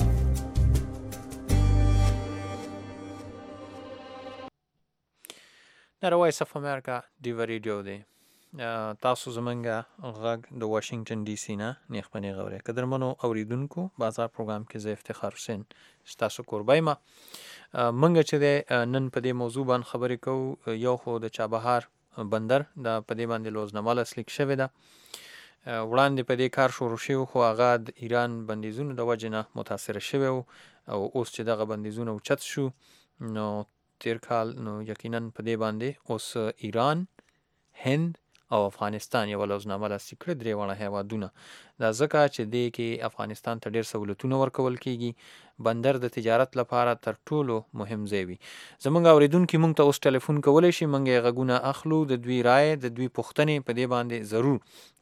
دا وایس اف امریکا ډیوه ریډیو دی. تاسو زمونږه غږ د واشنگټن ډي سي نه نیخ په نیغ اورئ. قدرمنو اوریدونکو بازار پروګرام کې زه افتخار حسین ستاسو کوربی ما. منګه چې د نن په دې موضوع باندې خبرې کوو. یو خو د چابهار بندر دا په دې باندې لوزنامه لاسلیک شوې ده. وړاندې په دې کار شروع شوی خو هغه د ایران بندیزونو د وجې نه متاثره شوی او اوس چې دغه بندیزونه اوچت شو نو تیر کال نو یقینا په دې باندې اوس ایران، هند او افغانستان یو لوزنامه لاسلیک کړې، درې واړه هیوادونه. دا ځکه چې دې کې افغانستان ته ډېر سہولتونه ورکول کېږي. بندر د تجارت لپاره تر ټولو مهم ځای وي. زمونږ اوریدونکي مونږ ته اوس ټلیفون کولی شي، مونږ یې غږونه اخلو، د دوی رایې د دوی پوښتنې په دې باندې ضرور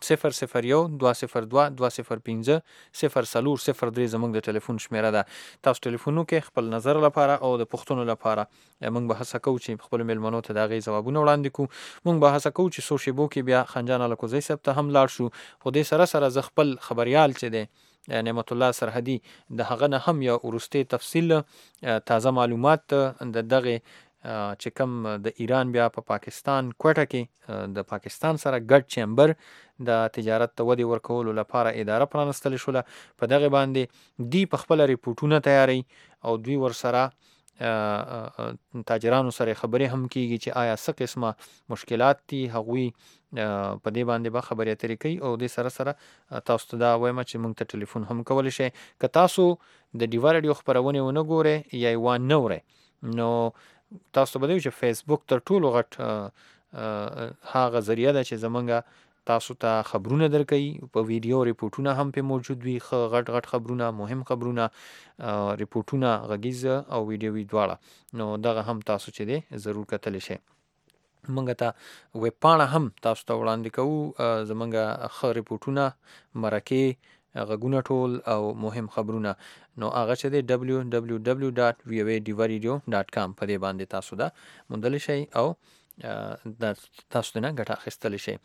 001-202-205-04003 زمونږ د ټلیفون شمیره ده. تاسو ټلیفون وکړئ خپل نظر لپاره او د پوښتنو لپاره. مونږ به هڅه کوو چې خپلو میلمنو ته د هغې ځوابونه وړاندې کړو. مونږ به هڅه کوو چې څو شیبو کې بیا خنجان الکوزی صاحب ته هم لاړ شو. خو دې سره سره زه خپل خبریال چې دی نعمت الله سرحدي د هغه نه هم یو وروستی تفصیل تازه معلومات د دغه چې کوم د ایران بیا په پاکستان کوټه کې د پاکستان سره ګډ چیمبر د تجارت ته ودې ورکولو لپاره اداره پرانستل شوله. په دغه باندې دی په خپل ریپورټونه تیاری او دوی ورسره تاجرانو سره خبرې هم کیږي چې آیا څه قسمه مشکلات دي، هغوی په دې باندې به خبرې اترې کوي. او دې سره سره تاسو ته دا وایم چې موږ ته ټلیفون هم کولی شئ. که تاسو د ډیوا راډیو خپرونې ونه ګورئ یا یې وانه اورئ نو تاسو ته به دی چې فیسبوک تر ټولو غټ هغه ذریعه ده چې زمونږ تاسو ته خبرونه درکوي. په ویډیو ریپورټونه هم په موجود وي، غټ غټ خبرونه، مهم خبرونه، ریپورټونه غږیز او ویډیوي دواړه. نو دغه هم تاسو چې دی ضرور کتلی شئ. مونږ ته ویب پاڼه هم تاسو ته وړاندې کوو، زمونږ ښه ریپورټونه، مرکې، غږونه ټول او مهم خبرونه. نو هغه چې دی www.voadiva.com په دې باندې تاسو دا موندلی شئ او تاسو نه ګټه اخیستلی شئ.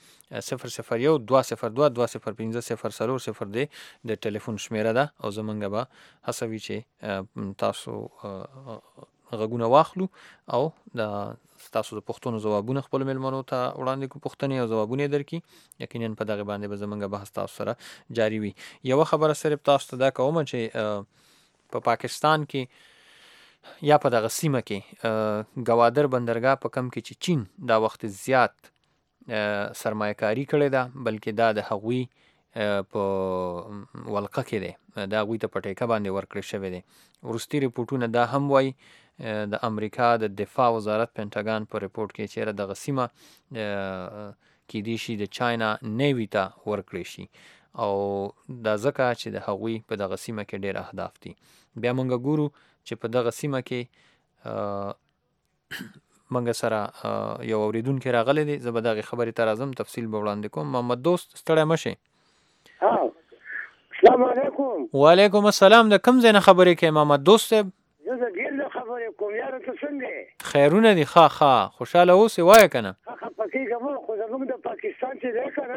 001-202-205-04003 د ټلیفون شمیره ده او زمونږ به هڅه وي چې تاسو غږونه واخلو او تاسو د پوښتنو ځوابونه خپل میلمنو ته وړاندې کړو، پوښتنې او ځوابونه یې درکړي. یقینا په دغه باندې به زمونږ بحث تاسو سره جاری وي. یوه خبره صرف تاسو ته دا کومه چې په پاکستان کې یا په دغه سیمه کې ګوادر بندرګاه په کم کې چې چین دا وخت زیات سرمایه کاری کړې ده، بلکې دا د هغوی په ولقه کې دی، دا هغوی ته په ټیکه باندې ورکړی شوی دی. وروستي ریپورټونه دا هم وایي د امریکا د دفاع وزارت پینټاګان په ریپورټ کې چیرې دغه سیمه کیدای شي د چاینا نیوي ته ورکړی شي او دا ځکه چې د هغوی په دغه سیمه کې ډېر اهداف دي. بیا مونږ ګورو چې په دغه سیمه کې مونږ سره یو اوریدونکی راغلی دی. زه به دغې خبرې ته راځم، تفصیل به وړاندې کوم. محمد دوست ستړی مه شئ. السلام علیکم. وعلیکم السلام. د کوم ځای نه خبرې کوې محمد دوست صاحب؟ زه د ګیل نه خبرې کوم. یاره ته څنګه یې؟ خیرونه دي. ښه خوشحاله اوسې. وایه که نه؟ خفه کېږم خو زموږ د پاکستان چې دی که نه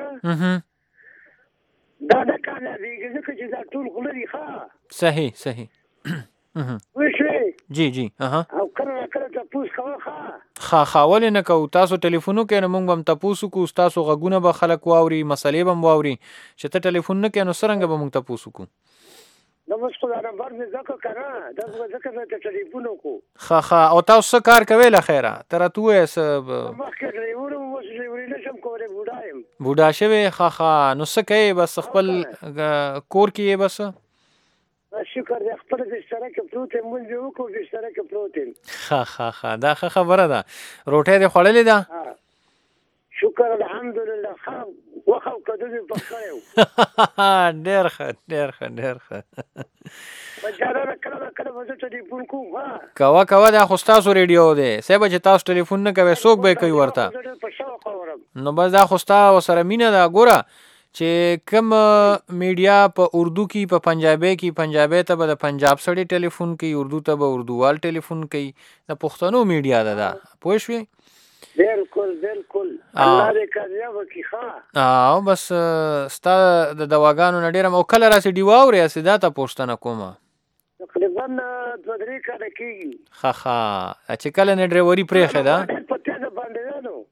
دا نه کامیابېږي ځکه چې دا ټول غله دي. ښه صحیح وی شوې جی او کله نه کله د تپوس کوه ښه ښه ولې نه کوو تاسو ټلیفون وکړئ نو موږ به هم تپوس وکړو ستاسو غږونه به خلک واوري مسلې به هم واوري چې ته ټلیفون نه کوې نو څرنګه به موږ تپوس وکړو دا اوس خو دا نمبر مې ځکه که نه دا ځکه مې ته ټلیفون وکړو ښه او تاسو څه کار کوئ له خیره ته راته ووایه څه مخکې ډریور وم اوس ډریوري نه شم کولی بوډا یم بوډا شوې ښه نو څه کوې بس خپل کور کې یې بس شکر دی خپل بستره کې پروت یم مونځ مې وکړو بستره کې پروت یم ښه دا ښه خبره ده روټۍ دې خوړلې ده شکر الحمدلله ښه وخه او کدو مې پخ کړی و ډېر ښه بچاره کله کله به زه ټلیفون کوم کوه دا خو ستاسو ریډیو دی صاحبه چې تاسو ټلیفون نه کوئ څوک به یې کوي ورته زه ډېر په شوق اورم نو بس دا خو ستا سره مینه ده ګوره چې کوم میډیا په اردو کې په پنجابي کې پنجابي ته به د پنجاب سړی ټلیفون کوي اردو ته به اردووال ټلیفون کوي د پښتنو میډیا ده دا پوه شوې بالکل الله دې کامیاب وکړي ښه بس ستا د دواګانو نه ډېره او کله راسې ډیوا اورې هسې دا ته پوښتنه کومه تقریبا 2-3 کاله کېږي ښه چې کله نه ډریوري پرېښې ده په تیزه باندې ده نو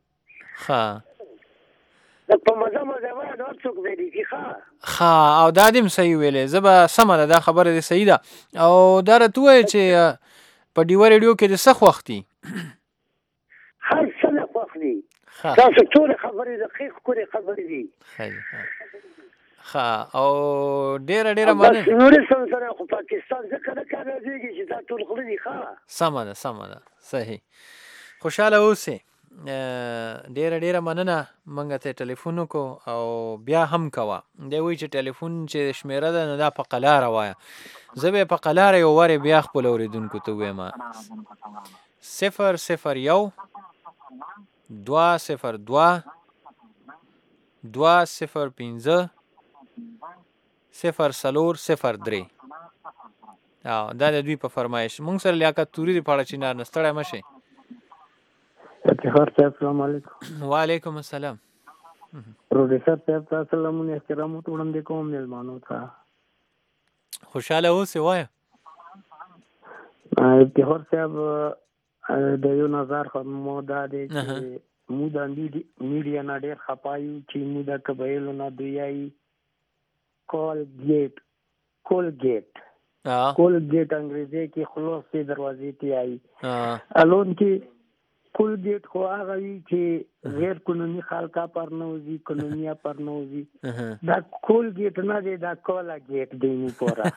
ښه په مزه وایه نور څوک ویلېږي ښه او دا دې هم صحیح ویلې زه به سمه ده دا خبره دې صحیح ده او دا راته ووایه چې په ډیوه ریډیو کې دې څه خوښ دي هر څه مې خوښ دي تاسو ټولې خبرې دقیق ښکلې خبرې دي ښه او ډېره مننه بس نورستان سره خو پاکستان ځکه نه کامیابېږي چې دا ټول خوله دي ښه سمه ده صحیح خوشحاله اوسئ ډېره مننه موږ ته ټلیفون وکړو او بیا هم کوه دی وایي چې ټلیفون چې شمېره ده نو دا په قلاره وایه زه به یې په قلاره یو وارې بیا خپلو اورېدونکو ته ووایم 001 202 205 0403 دا د دوی په فرمایش مونږ سره لیاقت توري د پاړه چینار نه ستړی مشئ افتخار صاحب السلام علیکم وعلیکم السلام پروډوسر صاحب تاسو سلامونه احترام وړاندې کوم مېلمانو ته خوشاله اوسئ وایه افتخار صاحب د یو نظر خو مو دا دی چې مو د میډیا نه ډېر خپایو چې مو د قبایلو نه دویایي کولګیټ انګریزي کې خلاصې دروازې ته آئی الون کې کولګیټ خو هغه وي چې غیر قانوني خلکا پر نوځي قانوني پر نوځي دا کولګیټ نه دی دا کولا ګیټ دی نو پورا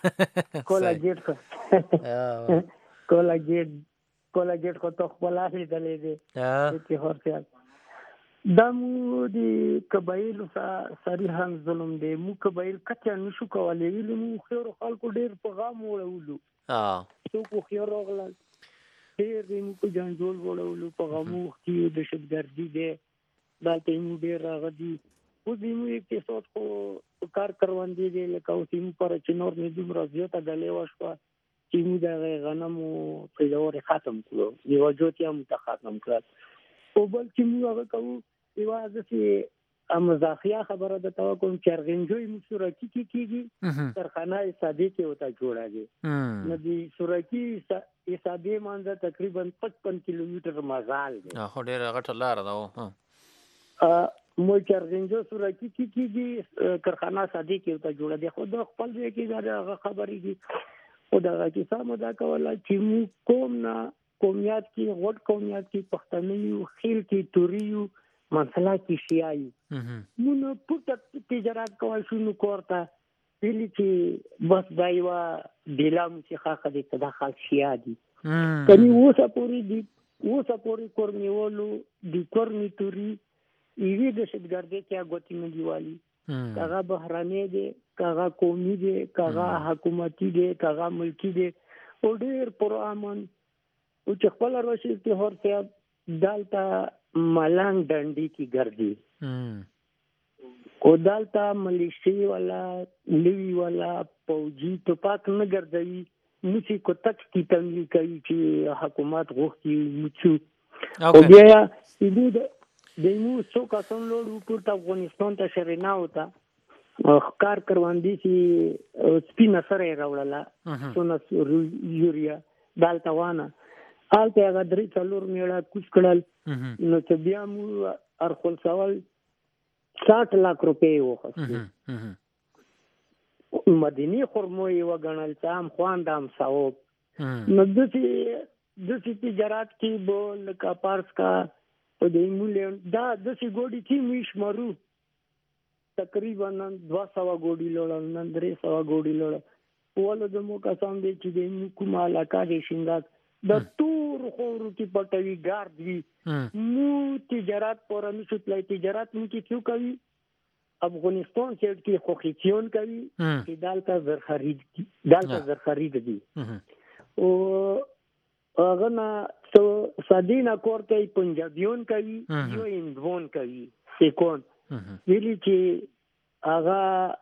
کولاګیټ خو ته خپل اخلي دی چې هرڅه دا مو د قبایلو صریحا ظلم دی مو قبایل کچا نشو کولی ویلو مو خیر خلکو ډیر په غام وړولو څوک خیر راغلل ډیر مو په جنجول وړولو په غامو کې دهشتګردي دی دلته مو ډیر راغلي اوس مو اقتصاد خو کار کروندې دی لکه اوس مو پر چنور نه دومره زیاته ډلې وشوه چې مو د غنمو پیداوار ختم کړو یو جوتیا مو ختم کړل او بل چې مو هغه کوو یوازې چې مزاحیه خبره ده تا کوم چې ارغنجوی مو سورکی کیږي ترخانه ساده کې وتا جوړاږي نو د سورکی ساده مانځه تقریبا 55 کیلومتر مزال دی خو ډیره غټه لار ده مو چې ارغنجو سورکی کیږي کارخانه ساده کې وتا جوړاږي خو د خپل ځای کې دا خبرې دي او دا چې سم دا کوله چې مو کوم نه قومیت کې غټ قومیت کې پښتني خیل کې توریو مسله کې شیایو مونږ پټ تجارت کول شنو کوړه ویلي چې بس دا یو ډیلام چې خاخه دې صدا خاص شیا دي کني اوسه پوری کورنیولو د کورنی توري ایوی د شتګردې کې غوتی نه دیوالي کاغه بهراني دي کاغه قومي دي کاغه حکومتي دي کاغه ملکی دي او ډیر پرامن او چې خپل راشي ته هرڅه دالتا ملنګ ډنډي کی ګرځي او دالتا ملیشي والا لوی والا پوجي ټوپک نه ګرځي نو چې کو تک کی تنګي کوي چې حکومت غوښتي مچو او بیا دمو څو کسان لوړ په افغانستان ته شرینا وتا کار کروندي چې سپینه سره راوړله سونه یوریا دالتا وانه هلته هغه 3-4 میړه کوز کړل نو چې بیا مو ارخل سوال 60 لک روپۍ وخوستې مدینی خرمو یې وګڼل چې هم خواند هم ثواب نو داسې تجارت کې به لکه پارس کا په دې مولین دا داسې ګوډي چې میش مرو تقریبا 200 ګوډي لوړل نن 300 ګوډي لوړل ولې د مو کسان دي چې د کوم علاقه کې شینګات د تور خورو کې پټوي ګارد وي مو تجارت پورانه شتلای تجارت مو کې څو کوي افغانستان کې خوخیتیون کوي چې دالته زر خرید دي او هغه نه سادینا کور کوي پنجابیون کوي یو اندوون کوي سیکون ویلي چې هغه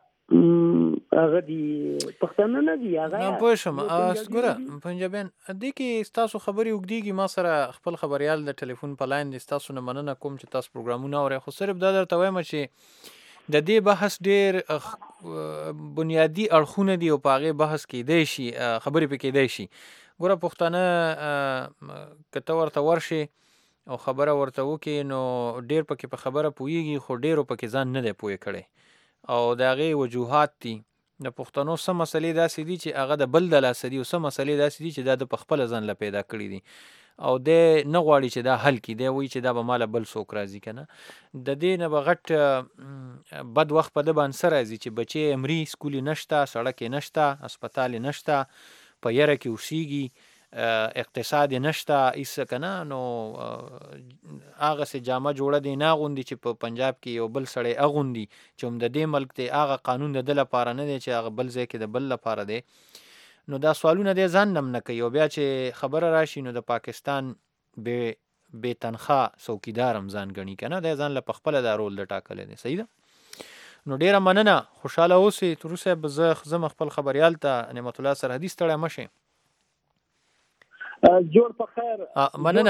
دی پښتانه نه دی هغه نه پوه شم ګوره پنجابیان دې کې تاسو خبرې وګديږي ما سره خپل خبريال د ټلیفون په لاین دي تاسو نه مننه کوم چې تاسو پروګرامونه اورئ خو صرف دا درته وایم چې د دې بحث ډېر بنیادی اړخونه دي او په هغې بحث کېدی شي خبرې پې کېدی شي ګوره پښتانه که ته ورته ورشې او خبره ورته وکړې نو ډېر پکې په خبره پوهېږي خو ډېرو پکې ځان نه دی پوه کړی او د هغې وجوهات دي د پښتنو څه مسلې داسې دي چې هغه د بل د لاسه دي او څه مسلې داسې دي چې دا د په خپله ځان له پیدا کړي دي او دی نه غواړي چې دا حل کړي دی وایي چې دا به ماله بل څوک راځي که نه د دې نه به غټ بد وخت په ده باندې څه راځي چې بچې مري سکول یې نشته سړک یې نشته هسپتال یې نشته په یره کې اوسېږي اقتصاد یې نشته هېڅ که نه نو هغسې جامه جوړه دی نه اغوندي چې په پنجاب کې یو بل سړی اغوندي چې هم د دې ملک دی هغه قانون د ده لپاره نه دی چې هغه بل ځای کې د بل لپاره دی نو دا سوالونه دی ځان نم نه کوي او بیا چې خبره راشي نو د پاکستان بې تنخوا څوکیدار هم ځان ګڼي که نه دی ځان له پخپله دا رول د ټاکلی دی صحیح ده نو ډېره مننه خوشحاله اوسئ ترور صاحب زه ځم خپل خبریال ته نعمت الله سرحدي ستړی مه شئ جوړ په خیر مننه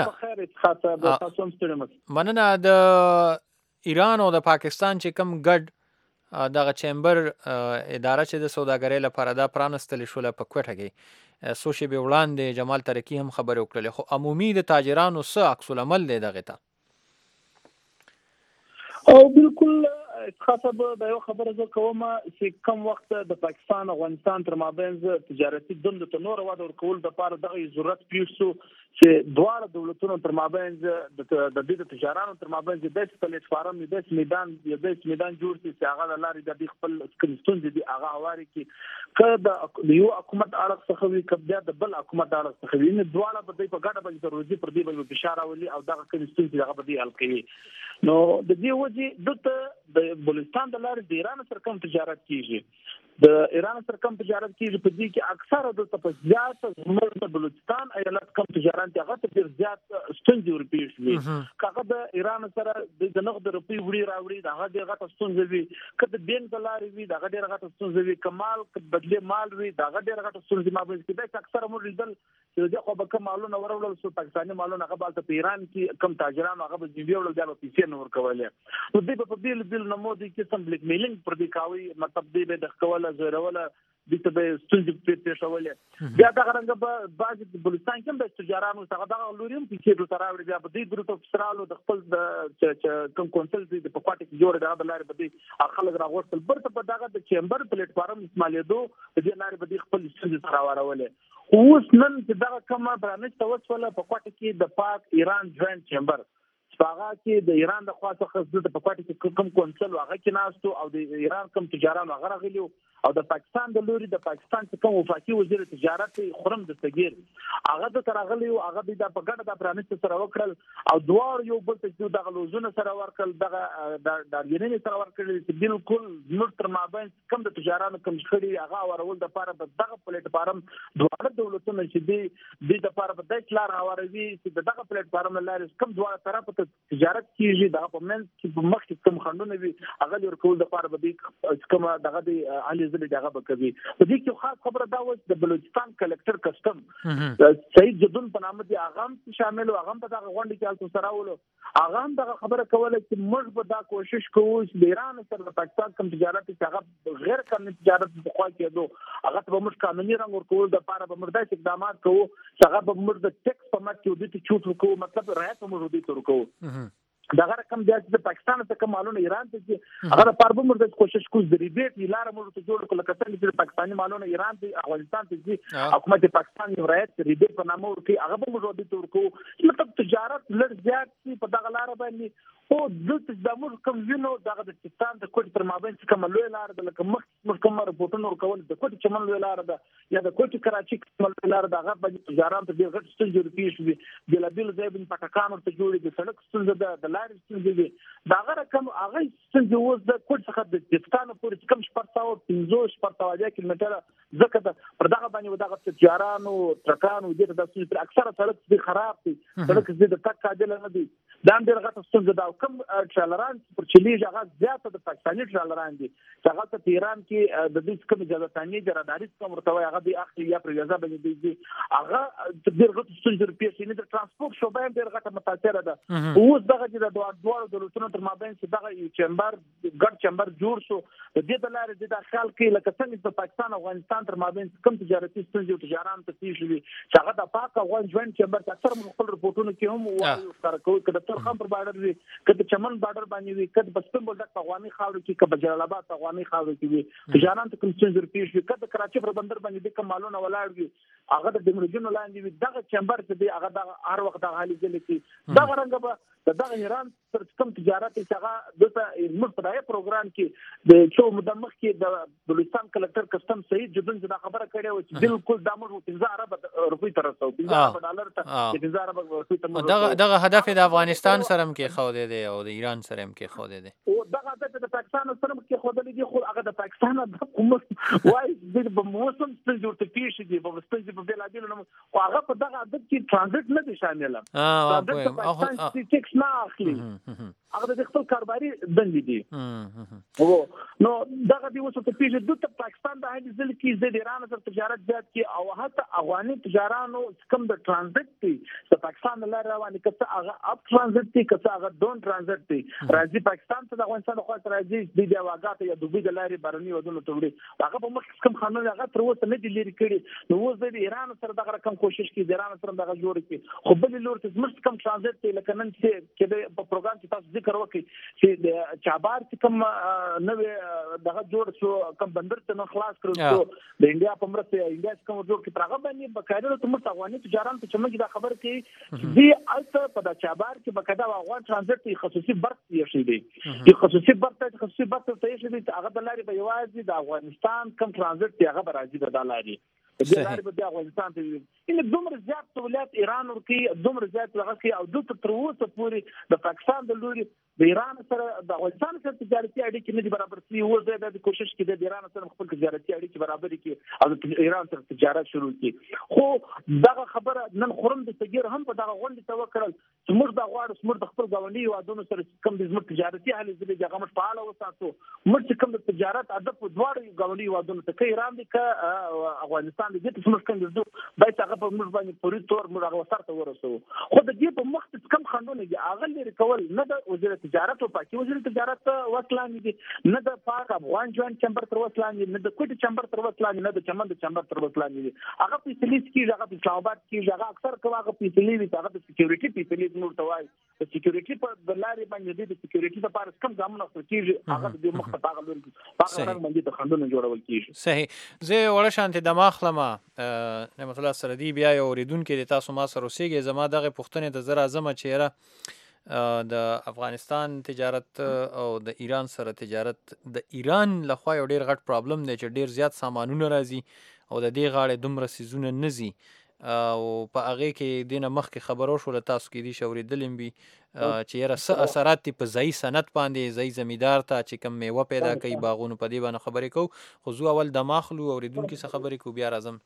مننه د ایران او د پاکستان چې کوم ګډ دغه چیمبر اداره چې د سوداګرۍ لپاره دا پرانستلې شوله په کوټه کې څو شېبې وړاندې جمال ترکي هم خبرې وکړلې خو عمومي د تاجرانو څه عکس العمل دی دغې ته او بالکل خاصه به یو خبره زه کوم چې کم وخت د پاکستان افغانستان تر مابین تجارتي دندو ته نور وده ورکول دپاره دغه ضرورت پیښ شو چې دواړه دولتونو تر مابین د دې د تجارانو تر مابین د داسې پلیټفارم د داسې میدان جوړ شي چې هغه د لارې د دې خپل کوم ستونزې دي هغه هواري کړي که د یو حکومت اړخ څخه وي که بیا د بل حکومت اړخ څخه وي دواړه به دوی په ګډه باندې د روزي پر دې باندې فشار راولي او دغه کوم ستونزې هغه به دوی حل کوي نو د دې وجې دلته د بلوچستان د لارې د ایران سره کم تجارت کیږي د ایران سره کم تجارت کیږي په دې کې اکثره دلته په زیات زموږ د بلوچستان ایالت کم تجارت هغه ته ډېر زیات ستونزې ورپېښ وي هغه د ایران سره د نغد روپۍ وړي راوړي د هغه ډېر غټه ستونزه وي که د بینک د لارې وي د هغه ډېر غټه ستونزه وي که مال بدلې مال وي د هغه ډېر غټه ستونزې مابین کې داسې اکثره موږ لیدل چې د دې خوا به کوم مالونه وروړل شو پاکستاني مالونه هغه به هلته په ایران کې کم تاجرانو هغه به ځینې وړل بیا به پیسې نه ورکولې نو دوی به په بېلو نمو دوی قسم بلیک میلینګ پر دوی کوي مطلب دوی به د کوله زوروله دې ته به ستونزې پېښولې بیا دغه رنګه به بعضې د بلوچستان کې هم د تجارانو څخه دغه لوري هم پیسې دلته راوړي بیا به دوی ګروپ اف سرالو د خپل کوم کونسل دوی د په کوټه کې جوړ دغه د لارې به دوی خلک راغوښتل برته په دغه د چیمبر پلیټفارم استعمالېدو د دې لارې به دوی خپل ستونزې څخه راوړولې اوس نن چې دغه کومه پرانیسته وشوله په کوټه کې د پاک ایران جوینټ چیمبر هغه کې د ایران د خوا څخه د په کوټه کې کوم کونسل هغه کې ناستو او د ایران کوم تجارانو هغه راغلي او د پاکستان د لوري د پاکستان چې کوم وفاقي وزیر تجارت خرم دستګیر هغه د راغلي او هغه د په ګډه د پرانیست سره وکړل او دوار یو بل ته د غلوزونه سره ورکړل دغه د یونین سره ورکړل چې بالکل نور تر مابین کوم د تجارانو کوم شخړي هغه ورول د لپاره دغه پلیټفارم دواړه دولتونو چې د لپاره د اصلاح راوړي چې دغه پلیټفارم لارې کوم دواړه طرف ته تجارت کیږي دغه په منځ کې مخ کې کوم خندونه وي هغه ورکول د لپاره به کوم دغه د علي زلي دغه به کوي په دې کې خاص خبره دا و د بلوچستان کلکټر کسٹم سعید جدون په نامه دي هغه شامل او هغه په دغه غونډه کې الته سره ولو هغه دغه خبره کوله چې موږ به دا کوشش کوو چې د ایران سره د پاکستان کوم تجارت چې هغه غیر قانوني تجارت په خوا کېدو هغه ته موږ قانوني رنګ ورکول د لپاره به موږ داسې اقدامات کوو چې هغه به موږ د ټیکس په مټ کې ودې ته چوټ ورکوو مطلب رعایت به موږ ودې ته ورکوو دغه رقم بیا چې د پاکستان څخه کوم مالونه ایران ته چې هغه لپاره به موږ کوشش کوو د ریبیټ لاره موږ ته جوړ کړو لکه څنګه چې پاکستاني مالونه ایران ته افغانستان ته چې حکومت پاکستان یو رعایت ریبیټ په نامه ورکړي هغه به موږ ودې ته ورکوو مطلب تجارت لږ زیات شي په دغه لاره باندې او دلته د موږ کوم وینو دغه د پاکستان د کوټ تر مابین چې کوم لوی لار د لکه مخ کوم رپورټونه ورکول د کوټ چمن لوی لار ده یا د کوټ کراچي کوم لوی لار ده هغه باندې تجارت د غټ ستونزې پیښ دي د لابل ځای بن پټکان ورته جوړي د سړک ستونزې د لارې ستونزې دي دغه رقم هغه ستونزې اوس د کوټ څخه د پاکستان پورې کم 450 کیلومتره ځکه پر دغه باندې دغه تجارانو ترکانو د تاسو پر اکثره سړک دي خراب دي سړک دي د تک عادل نه دي دا ډېر غټه ستونزه ده کوم ټرالران پر چلیږي هغه زیاته د پاکستاني ټرالران دي هغه ته ایران کې د دې کوم اجازهتانی جراداري کوم ورته هغه دی اخلي یا پر اجازه باندې دي هغه ډېر غټه ستونزه پیښ نه د ترانسپورت شوبه ډېر غټه متاثره ده اوس دغه چې د دوه دولتونو تر مابین چې دغه یو چمبر ګډ چمبر جوړ شو د دې د لارې د خیال کې لکه څنګه چې پاکستان او افغانستان تر مابین کوم تجارتي ستونزې او تجاران ته پیښ شوي چې هغه د پاک افغان جوائنټ چمبر اکثر خپل رپورټونو کې هم وایي کار کوي کله تر خام پر بارډر وي کله چمن بارډر باندې وي کله بسپن بولډک په افغاني خاورو کې کله جلال آباد په افغاني خاورو کې وي تجاران ته کوم ستونزې پیښ وي کله کراچي پر بندر باندې د کوم مالونه ولاړ وي هغه د دمرجونو لاندې وي دغه چمبر چې دی هغه د هر وخت د حالي ځل کې دغه رنګ به دغه ایران تر کوم تجارت چې هغه دغه مختلفه پروګرام کې د څو مدمخ کې د بلوچستان کلکټر کسٹم سعید جدن دا خبره کړې و چې بالکل د امر 15 ارب روپۍ تر رسو 15 ډالر ته 15 ارب روپۍ ته دغه هدف د افغانستان سره هم کې خو دی او د ایران سره هم کې خو دی او دغه هدف د پاکستان سره کې خو دی خو هغه د پاکستان د حکومت وایي د موسم څخه ته پیښ دي په ستاسو په بل عادل نو هغه په دغه هدف کې ترانزیت نه دي شامل ټیکس نه اخلي هغه د خپل کاروباري دندې دي نو دغه دی اوس ته پیښ د پاکستان د هغې ځل کې د ایران سره تجارت زیات کی او حتی افغاني تجارانو کوم د ترانزیت دي د پاکستان لاره روانه کته هغه اپ ترانزیت دي کته هغه ډون ترانزیت دي راځي پاکستان ته د افغانستان خو راځي د واګات یا دوبي د لارې بارني ودونو ته وړي هغه په مخ کوم قانون هغه تر اوسه نه دي لري کړي نو اوس د ایران سره دغه رقم کوشش کوي د ایران سره دغه جوړ کړي خو بل لور ته زموږ کوم ترانزیت دی لکه نن چې په پروګرام کې تاسو ذکر وکړي چې د چابار چې کوم نوې دغه جوړ شو کوم بندر ته خلاص کړو د انډیا په مرسته انډیا کوم جوړ کې پرغه باندې بقاعده ته موږ افغاني تجارت چې موږ دا خبر کې دی البته په د چابار کې بقاعده افغان ترانزیت خصوصي برخ یې شي دی چې خصوصي برخ ته یې شي دی هغه د لارې به یوازې د افغانستان کوم ترانزیت دی هغه راځي د لارې د لارې په افغانستان ته ان دومره زیات سہولیات ایران ورکی دومره زیات لغه او د تر اوسه پورې د پاکستان د لوري د ایران سره د افغانستان سره تجارتي اړیکې نه دي برابر شي او زه د کوشش کې د ایران سره خپل تجارتي اړیکې برابر کړي او د ایران سره تجارت شروع کړي خو دغه خبره نن خورم د تغیر هم په دغه غونډه توکل چې موږ د غواړو موږ د خپل ګاونډي وادونو سره کوم د زموږ تجارتي حل زده د هغه فعال وساتو موږ کوم د تجارت ادب دواړو ګاونډي وادونو ته کې ایران دي ک افغانستان دي چې موږ کوم د باید هغه په موږ باندې پوری تور موږ هغه وسارته ورسو خو د دې په مخ کم قانون دي هغه لري کول نه د وزیر تجارت او پاکي وزیر تجارت وسلان دي نه د پاک افغان جوائنټ چمبر تر وسلان دي نه د کوټ چمبر تر وسلان نه د چمن د چمبر تر وسلان دي هغه په سلیس کې هغه په اسلام آباد کې هغه اکثر کوي هغه په سلیس کې هغه د سکیورټي په سلیس نور توای د سکیورټي په بلاري باندې د سکیورټي لپاره کم ګامونه کیږي هغه د مخ په هغه لور په هغه باندې د خندونو جوړول کیږي صحیح زه وړه شانتي د ماخلمه نعمت الله سردی بیا یو اوریدونکو د تاسو ما سره اوسېږي زما دغه پوښتنه د زرا زمه چیرې د افغانستان تجارت او د ایران سره تجارت د ایران لخوا یو ډیر غټ پرابلم دی چې ډیر زیات سامانونه راځي او د دې غاړې دومره سیزونه نزي او په هغه کې دینه مخکې خبرو شو له تاسو کې دي شوریدلم بي چې یاره څه اثرات په ځای صنعت باندې ځای زمیدار ته چې کوم میوه پیدا کوي باغونو په دې باندې خبرې کو خو زو اول د ماخلو اوریدونکو څخه خبرې کو بیا راځم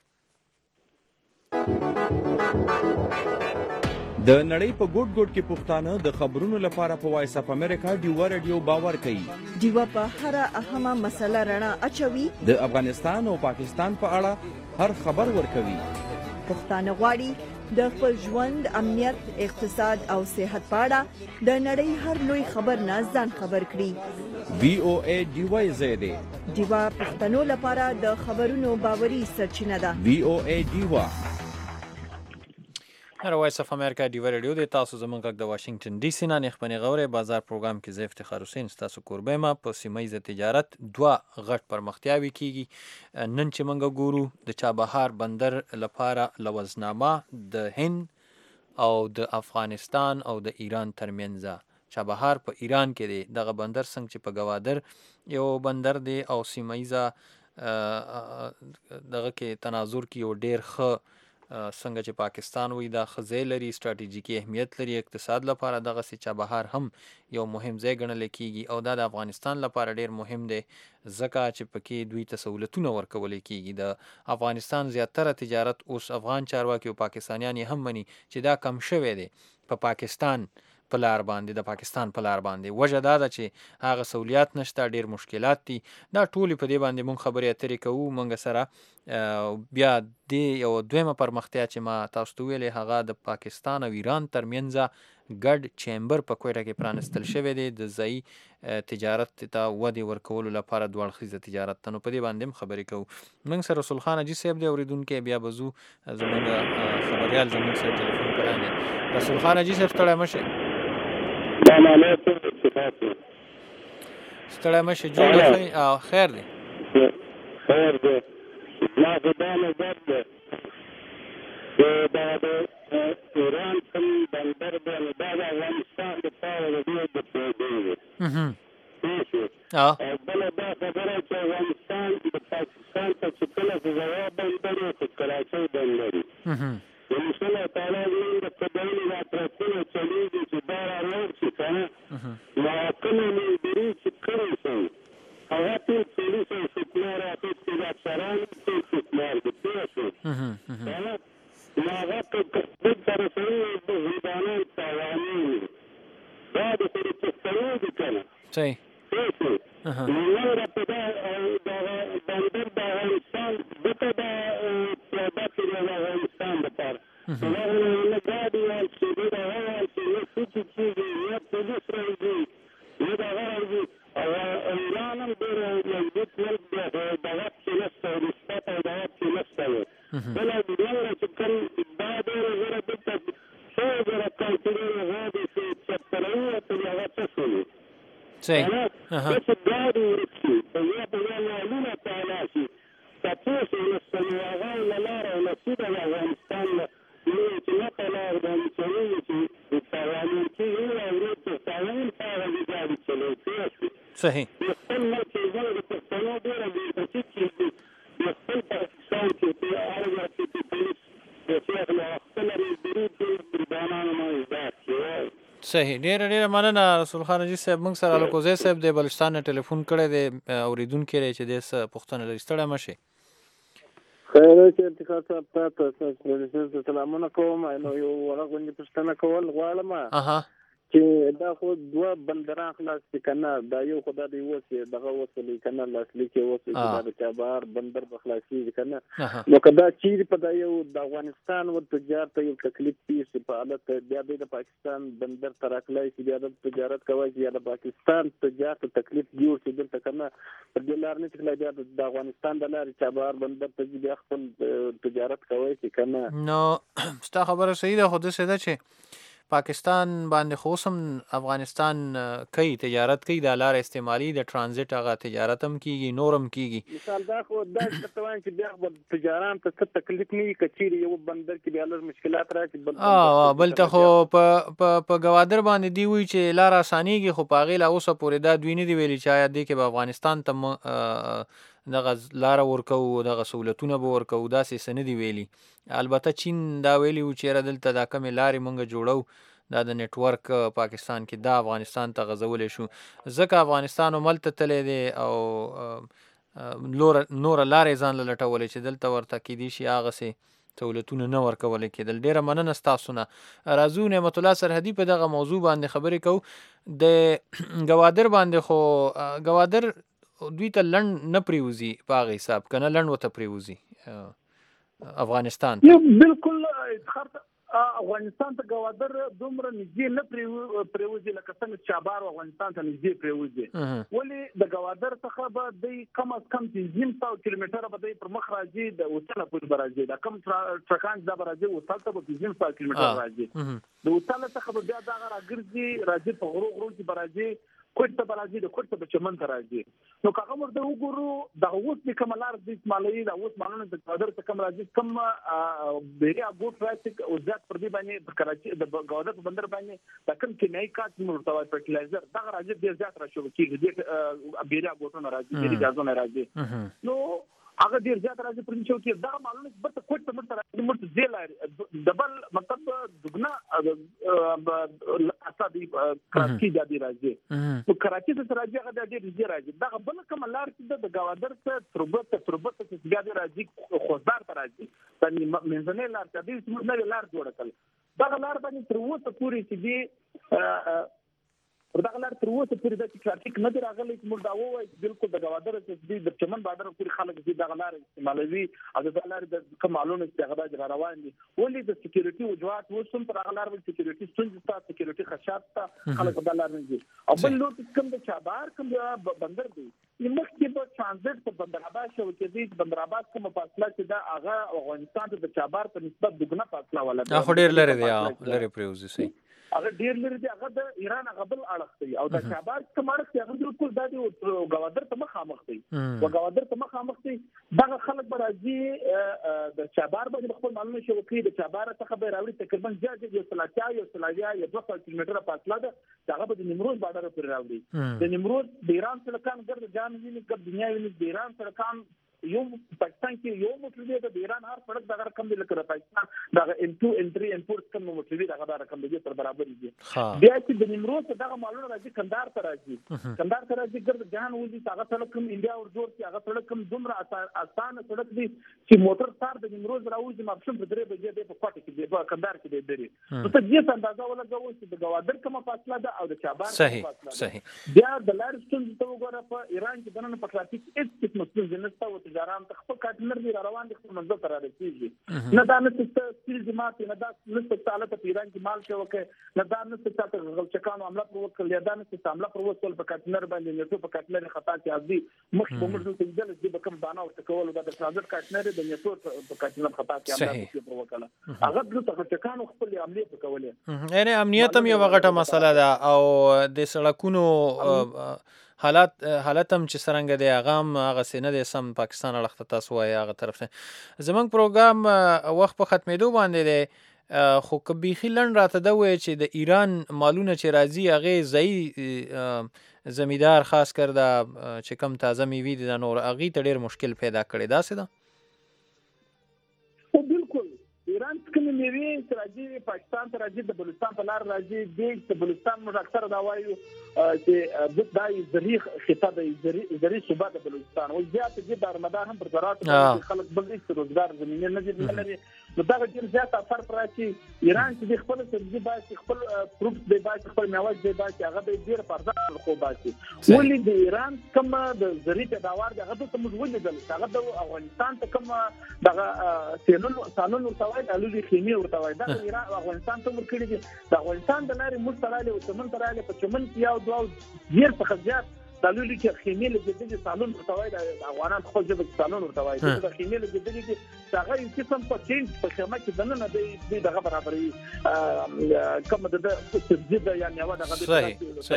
د نړۍ په ګوټ ګوټ کې پښتانه د خبرونو لپاره په وایس اف امریکا ډیوا رادیو باور کوي ډیوا په هر اهمه مسله رڼا اچوي د افغانستان او پاکستان په اړه هر خبر ورکوي پښتانه غواړي د خپل ژوند، امنیت، اقتصاد او صحت په اړه د نړۍ هر لوی خبر نه ځان خبر کړي. VOA ډیوای زیاده ډیوا پښتنو لپاره د خبرونو باوري سرچینه ده. VOA ډیوا وایس اف امریکا ډیوا ریډیو د تاسو زمونږ غږ د واشنگټن ډي سي نه نخبني غوره بازار پروګرام کې زه افتخار حسین تاسو کوربه ما په سیمایي تجارت دوه غټ پرمختیاوي کیږي. نن چې موږ ګورو د چابهار بندر لپاره لوزنامه د هند او د افغانستان او د ایران ترمنځ. چابهار په ایران کې دی، دغه بندر څنګه چې په گوادر یو بندر دی او سیمایي دغه کې تناظر کې یو ډیر ښه څنګه چې پاکستان وی دا خزې لري، ستراتیژیکي اهمیت لري اقتصاد لپاره، دغه سي چابهار هم یو مهم ځای ګڼل کیږي او دا د افغانستان لپاره ډیر مهم دی ځکه چې پکې دوی ته سہولتونه ورکول کیږي. د افغانستان زیاتره تجارت اوس افغان چارواکي او پاکستانیان هم مني چې دا کم شوی دی په پاکستان په لار باندې، د پاکستان په لار باندې. وجه دا ده چې هغه سہولیات نشته، ډیر مشکلات دي. دا ټول په دې باندې مونږ خبرې اترې کوو. مونږ سره بیا د یو دویمه پرمختیا چې ما تاسو ته ویلې هغه د پاکستان او ایران ترمنځ ګډ چیمبر په کوټه کې پرانستل شوی دی د ځای تجارت ته ودې ورکولو لپاره، دوه اړخیزه تجارت ته. نو په دې باندې هم خبرې کوو. موږ سره رسول خان حاجي صاحب دی اوریدونکي، بیا بزو زمونږ خبریال زمونږ سره ټلیفون کړی دی. رسول خان حاجي صاحب ستړی مشه. السلام علیکم. ستړی مشه، جوړ او خیر دی. خیر دی. ما خدا نظر دی دا د ایران کوم بندر دی نو دا د افغانستان دپاره د دوی د پرېږدی دی. بله دا خبره چې افغانستان د پاکستان ته چې کله فضايا بندر وي چې کراچۍ بندر وي د انشاءالله تعالی زموږ د قبایلو دا پرتونه چلېږي چې دا راروړ شي که نه نو کومې ملګري چې کړی شوي هغه ټول پولیس او سکمار اخیستي دا افسران ټول سکمار دي پوه شو که نه نو هغه په دې سره سړي د هندوانان تاواني دا د خو د پښتنو دي که نه صحیح پوه شو نو نوره په دا بندر د افغانستان ځکه دا پیاده کړي د افغانستان دپاره نو هغه نه ګاډي وال چې دوی د هغه وال چې نه سوچي کېږي نه پولیس راځي نه د هغه راځي او ایران هم ډېر مضبوط ملک دی، دغه کې نشته او نسبت او دغه کې نشته دی. بله نوره چې کوم دا ډېره زره دلته څو زره کانټینر هغه دی چې چپتروي ورته هغه څه شوي صحیح چې ګاډي ورک شي په یا په یا مالونه تعالی شي تپوس یې نشته نو هغه له لاره او نصیبه د افغانستان نه چې نه په لار باندې چلېږي چې تاوانیان کېږي او وروسته تاوان په هغه دې ګاډي چلوي پوه شو صحیح. د خپل ملک کې زه د پښتنو ډېره بېعزتي کېږي د خپل پاکستان کې په هر ځای کې په پولیس د شیخ له خپله مزدوري ټول قربانانو نه زده کړي. صحیح، ډېره مننه رسول خان حاجي صاحب. موږ سره الکوزی صاحب د بلوچستان نه ټلیفون کړی دی اورېدونکی دی چې دې څه پوښتنه لري. ستړی مشئ. خیر چې افتخار صاحب تاسو سلامونه کوم. نو یو وړه غونډې پوښتنه کول غواړم چې دا خو دوه بندران خلاص دي که نه دا یو خو دا د یوه چې دغه وصلي که نه لاسلیک یې وصلي چې دا د چابهار بندر به خلاصېږي که نه نو که دا چیرې په دا یو د افغانستان ور تجارت ته یو تکلیف پیښ شي په حالت بیا دوی د پاکستان بندر ته راتللی شي بیا دلته تجارت کولی شي یا د پاکستان تجارت ته تکلیف جوړ شي دلته که نه پر دې لار نه شي تللی بیا د افغانستان د لارې چابهار بندر ته ځي بیا خپل تجارت کولی شي که نه. نو ستا خبره صحیح ده خو داسې ده چې پاکستان باندې خو هم افغانستان کوي تجارت کوي، د لار استعمالي د ترانزیت هغه تجارت هم کیږي نور هم کیږي. مثال دا خو دا څه وایم چې بیا خو تجاران ته څه تکلیف نه وي که چیرې یو بندر کې بیا لږ مشکلات راشي بل ته خو په گوادر باندې دی وایي چې لار اسانېږي خو په هغې لا اوسه پورې دا دوی نه دي ویلي چې آیا دې کې به افغانستان ته دغه لاره ورکوو دغه سهولتونه به ورکوو داسې څه نه دي ویلي. البته چین دا ویلي و چې یاره دلته دا کمې لارې مونږ جوړو دا د نیټورک پاکستان کې دا افغانستان ته غځولی شو ځکه افغانستان هملته تللی دی او نوره لارې ځان له لټولی چې دلته ورته کیدی شي هغسې سهولتونه نه ورکولی کېدل. ډېره مننه ستاسو نه. راځو نعمت الله سرحدي په دغه موضوع باندې خبرې کوو. د گوادر باندې خو گوادر دوی ته لنډ نه پریوزي په هغه حساب که نه لنډ ورته پریوزي افغانستان بالکل افغانستان ته ګوادر دومره نږدې نه پریوځي لکه څنګه چابهار افغانستان ته نږدې پریوځي ولې د ګوادر څخه به د کم از کم 300 کیلومتره به د پر مخ راځي د وصله پورې راځي د کم ټرکان د راځي وصل ته به 300 کیلومتره راځي د وصله څخه به بیا دا راګرځي په غرو کې راځي کوټ ته راځي د کوټ ته چمن ته راځي نو هغه مرده وګورو د اوس د کملار د اسماعیلي د اوس مانونه د ګوادر څخه کم راځي کم بیریا ګوټ ټرافیک او ځات پر دې باندې په کراچي د ګوادر په بندر باندې د کم کیمیاوي کات مرتبط فرټیلایزر دا راځي ډیر زیات راشو کیږي د بیریا ګوټونه راځي بیریا ګازونه راځي نو هغه ډیر زیات راځي پر دې چې دا مالونه برته کوټ ته مرته راځي مرته زیل دبل مطلب دغنا اساسي کراچي د دې راځي نو کراچي ته راځي هغه د دې راځي دا بل کوم لار چې د ګوادر ته تربت چې بیا د راځي خوځدار ته راځي باندې منځنۍ لار ته دې څه نه لار جوړ کړل دا لار باندې تر اوسه پوری چې دې دا لار تر اوسه پوری د ټرافیک نه راغلی چې موږ دا وایو بالکل د ګوادر چې د چمن بادر پوری خلک دې دا لار استعمالوي او دا لار د کمالونو چې هغه روان دي ولې د سکیورټي وجوهات وسم پر هغه لار د سکیورټي ستونزې ته سکیورټي خشاعت ته خلک دا لار نه دي او بل لور کوم د چابهار کوم بندر دی مخکې په ترانزیت په بندر عباس شو کې دې بندر عباس کوم فاصله چې دا هغه افغانستان ته د چابهار په نسبت دغه فاصله ولا دا خو ډیر لري دی لري پریوزي سي هغه ډیر لري دی هغه د ایران غبل اړخ دی او د چابهار کوم اړخ دی هغه بالکل د دې ګوادر ته مخامخ دی او ګوادر ته مخامخ دی دا خلک به راځي د چابهار باندې خپل معلومه شو کې د چابهار څخه به راوړي تقریبا یو سلاجا 200 کیلومتره فاصله ده هغه به د نیمروز بادر پر راوړي د نیمروز د ایران سره کان ګرد جام ویني کب دنیا ویني د ایران سره کان یو پاکستان کې یو موټر دی د ایران هر سړک د رقم دی لکه پاکستان د M2 M3 M4 کوم موټر دی د رقم دی پر برابر دی بیا چې د نیمروز دغه معلومه راځي کندهار ته راځي ګرد جهان ولې هغه سړک کوم انډیا اور جوړ چې هغه سړک کوم دومره اسانه سړک دی چې موټر تار د نیمروز راوځي مخصوص په درې بجې د کوټه کې دی په کندهار کې دی درې نو ته دې اندازه ولګوي چې د ګوادر کومه فاصله ده او د چابهار صحیح بیا د لار ستونزې ته وګوره په ایران کې دنه په ټرافیک هیڅ ستونزه نشته او تجاران ته خپل کارتنر دی روان دي خپل منځ ته راځي نه دا نه څه سټیل جماعت نه دا نسبت تعالی په ایران کې مال شو کې نه دا نه څه ته غلچکانو عمله پر وکړل یا دا نه څه عمله پر وکړل په کارتنر باندې نه په کارتنر خطا کې ازي مخ په مرزو ته دل دي به کوم بانا ورته کول دا د ترانزیت کارتنر د نیټو په کارتنر خطا کې عمله پر وکړل هغه د غلچکانو خپل عملیه په کولې یعنی امنیت هم یو غټه مسله ده او د سړکونو حالت هم چې څنګه دی هغه سینه د سم پاکستان اړخ تاسو وایي هغه طرف ته زمونږ پروګرام وخت په ختمېدو باندې دی خو کبي خلن راته دا وایي چې د ایران مالونه چې راځي هغه ځای زمیدار خاص کر دا چې کم تازه میوي دي نور هغه ته ډیر مشکل پیدا کړي دا څه ده بالکل ایران څخه میوي چې راځي پاکستان ته راځي د بلوچستان په لار راځي د بلوچستان موږ اکثر دا وایو چې دای زری خطه د زری صوبه د بلوچستان او زیات دي د رمضان هم پر زراعت خلک بل هیڅ روزګار زمينه نه لري نو دا ډیر زیات اثر پراچی ایران چې خپل سبزي باندې خپل فروټ دی باندې خپل میوه دی باندې هغه د ډیر فرصت خو باندې ولې د ایران کوم د زری پیداوار دغه ته موږ ولیدل هغه د افغانستان ته کوم دغه سالون ورتوي د لوی خیمه ورتوي دا ایران افغانستان ته ورکړي دي د افغانستان د لارې مستراله او چمن تراله په چمن کې یو دوه ډیر څخه زیات د لوی خیمه لګیدل سالون ورتوي د افغانان خو ځکه سالون ورتوي د خیمه لګیدل دي هغه یې څه په چین په خیمه کې دنه د دغه برابرۍ کوم د تجدید یعنی هغه دغه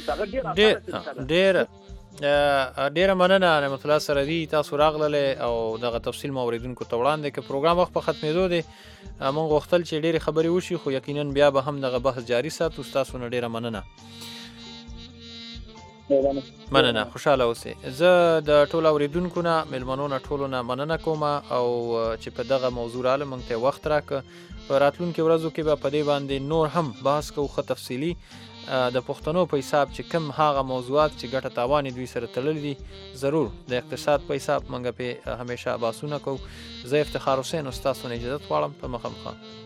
ډیر ډیره مننه نعمت الله سردي تاسو راغله او دغه تفصیل ما اوریدونکو ته وړاندې کې پروګرام وخت په ختمېدو دی مونږ غوښتل چې ډېرې خبرې وشي خو یقینا بیا به هم دغه بحث جاری ساتو تاسو نه ډیره مننه خوشاله اوسئ زه د ټولو اوریدونکو نه ملمنو نه ټولو نه مننه کوم او چې په دغه موضوع راله مونږ ته وخت راکړه په راتلونکو ورځو کې به په دې باندې نور هم بحث کوو ښه تفصیلي د پښتنو په حساب چې کوم هغه موضوعات چې ګټه تاوان دوی سره تړلي دي ضرور د اقتصاد په حساب مونږ په همیشه باسونه کوو زه افتخار حسین استاد سونه اجازه غواړم په مخه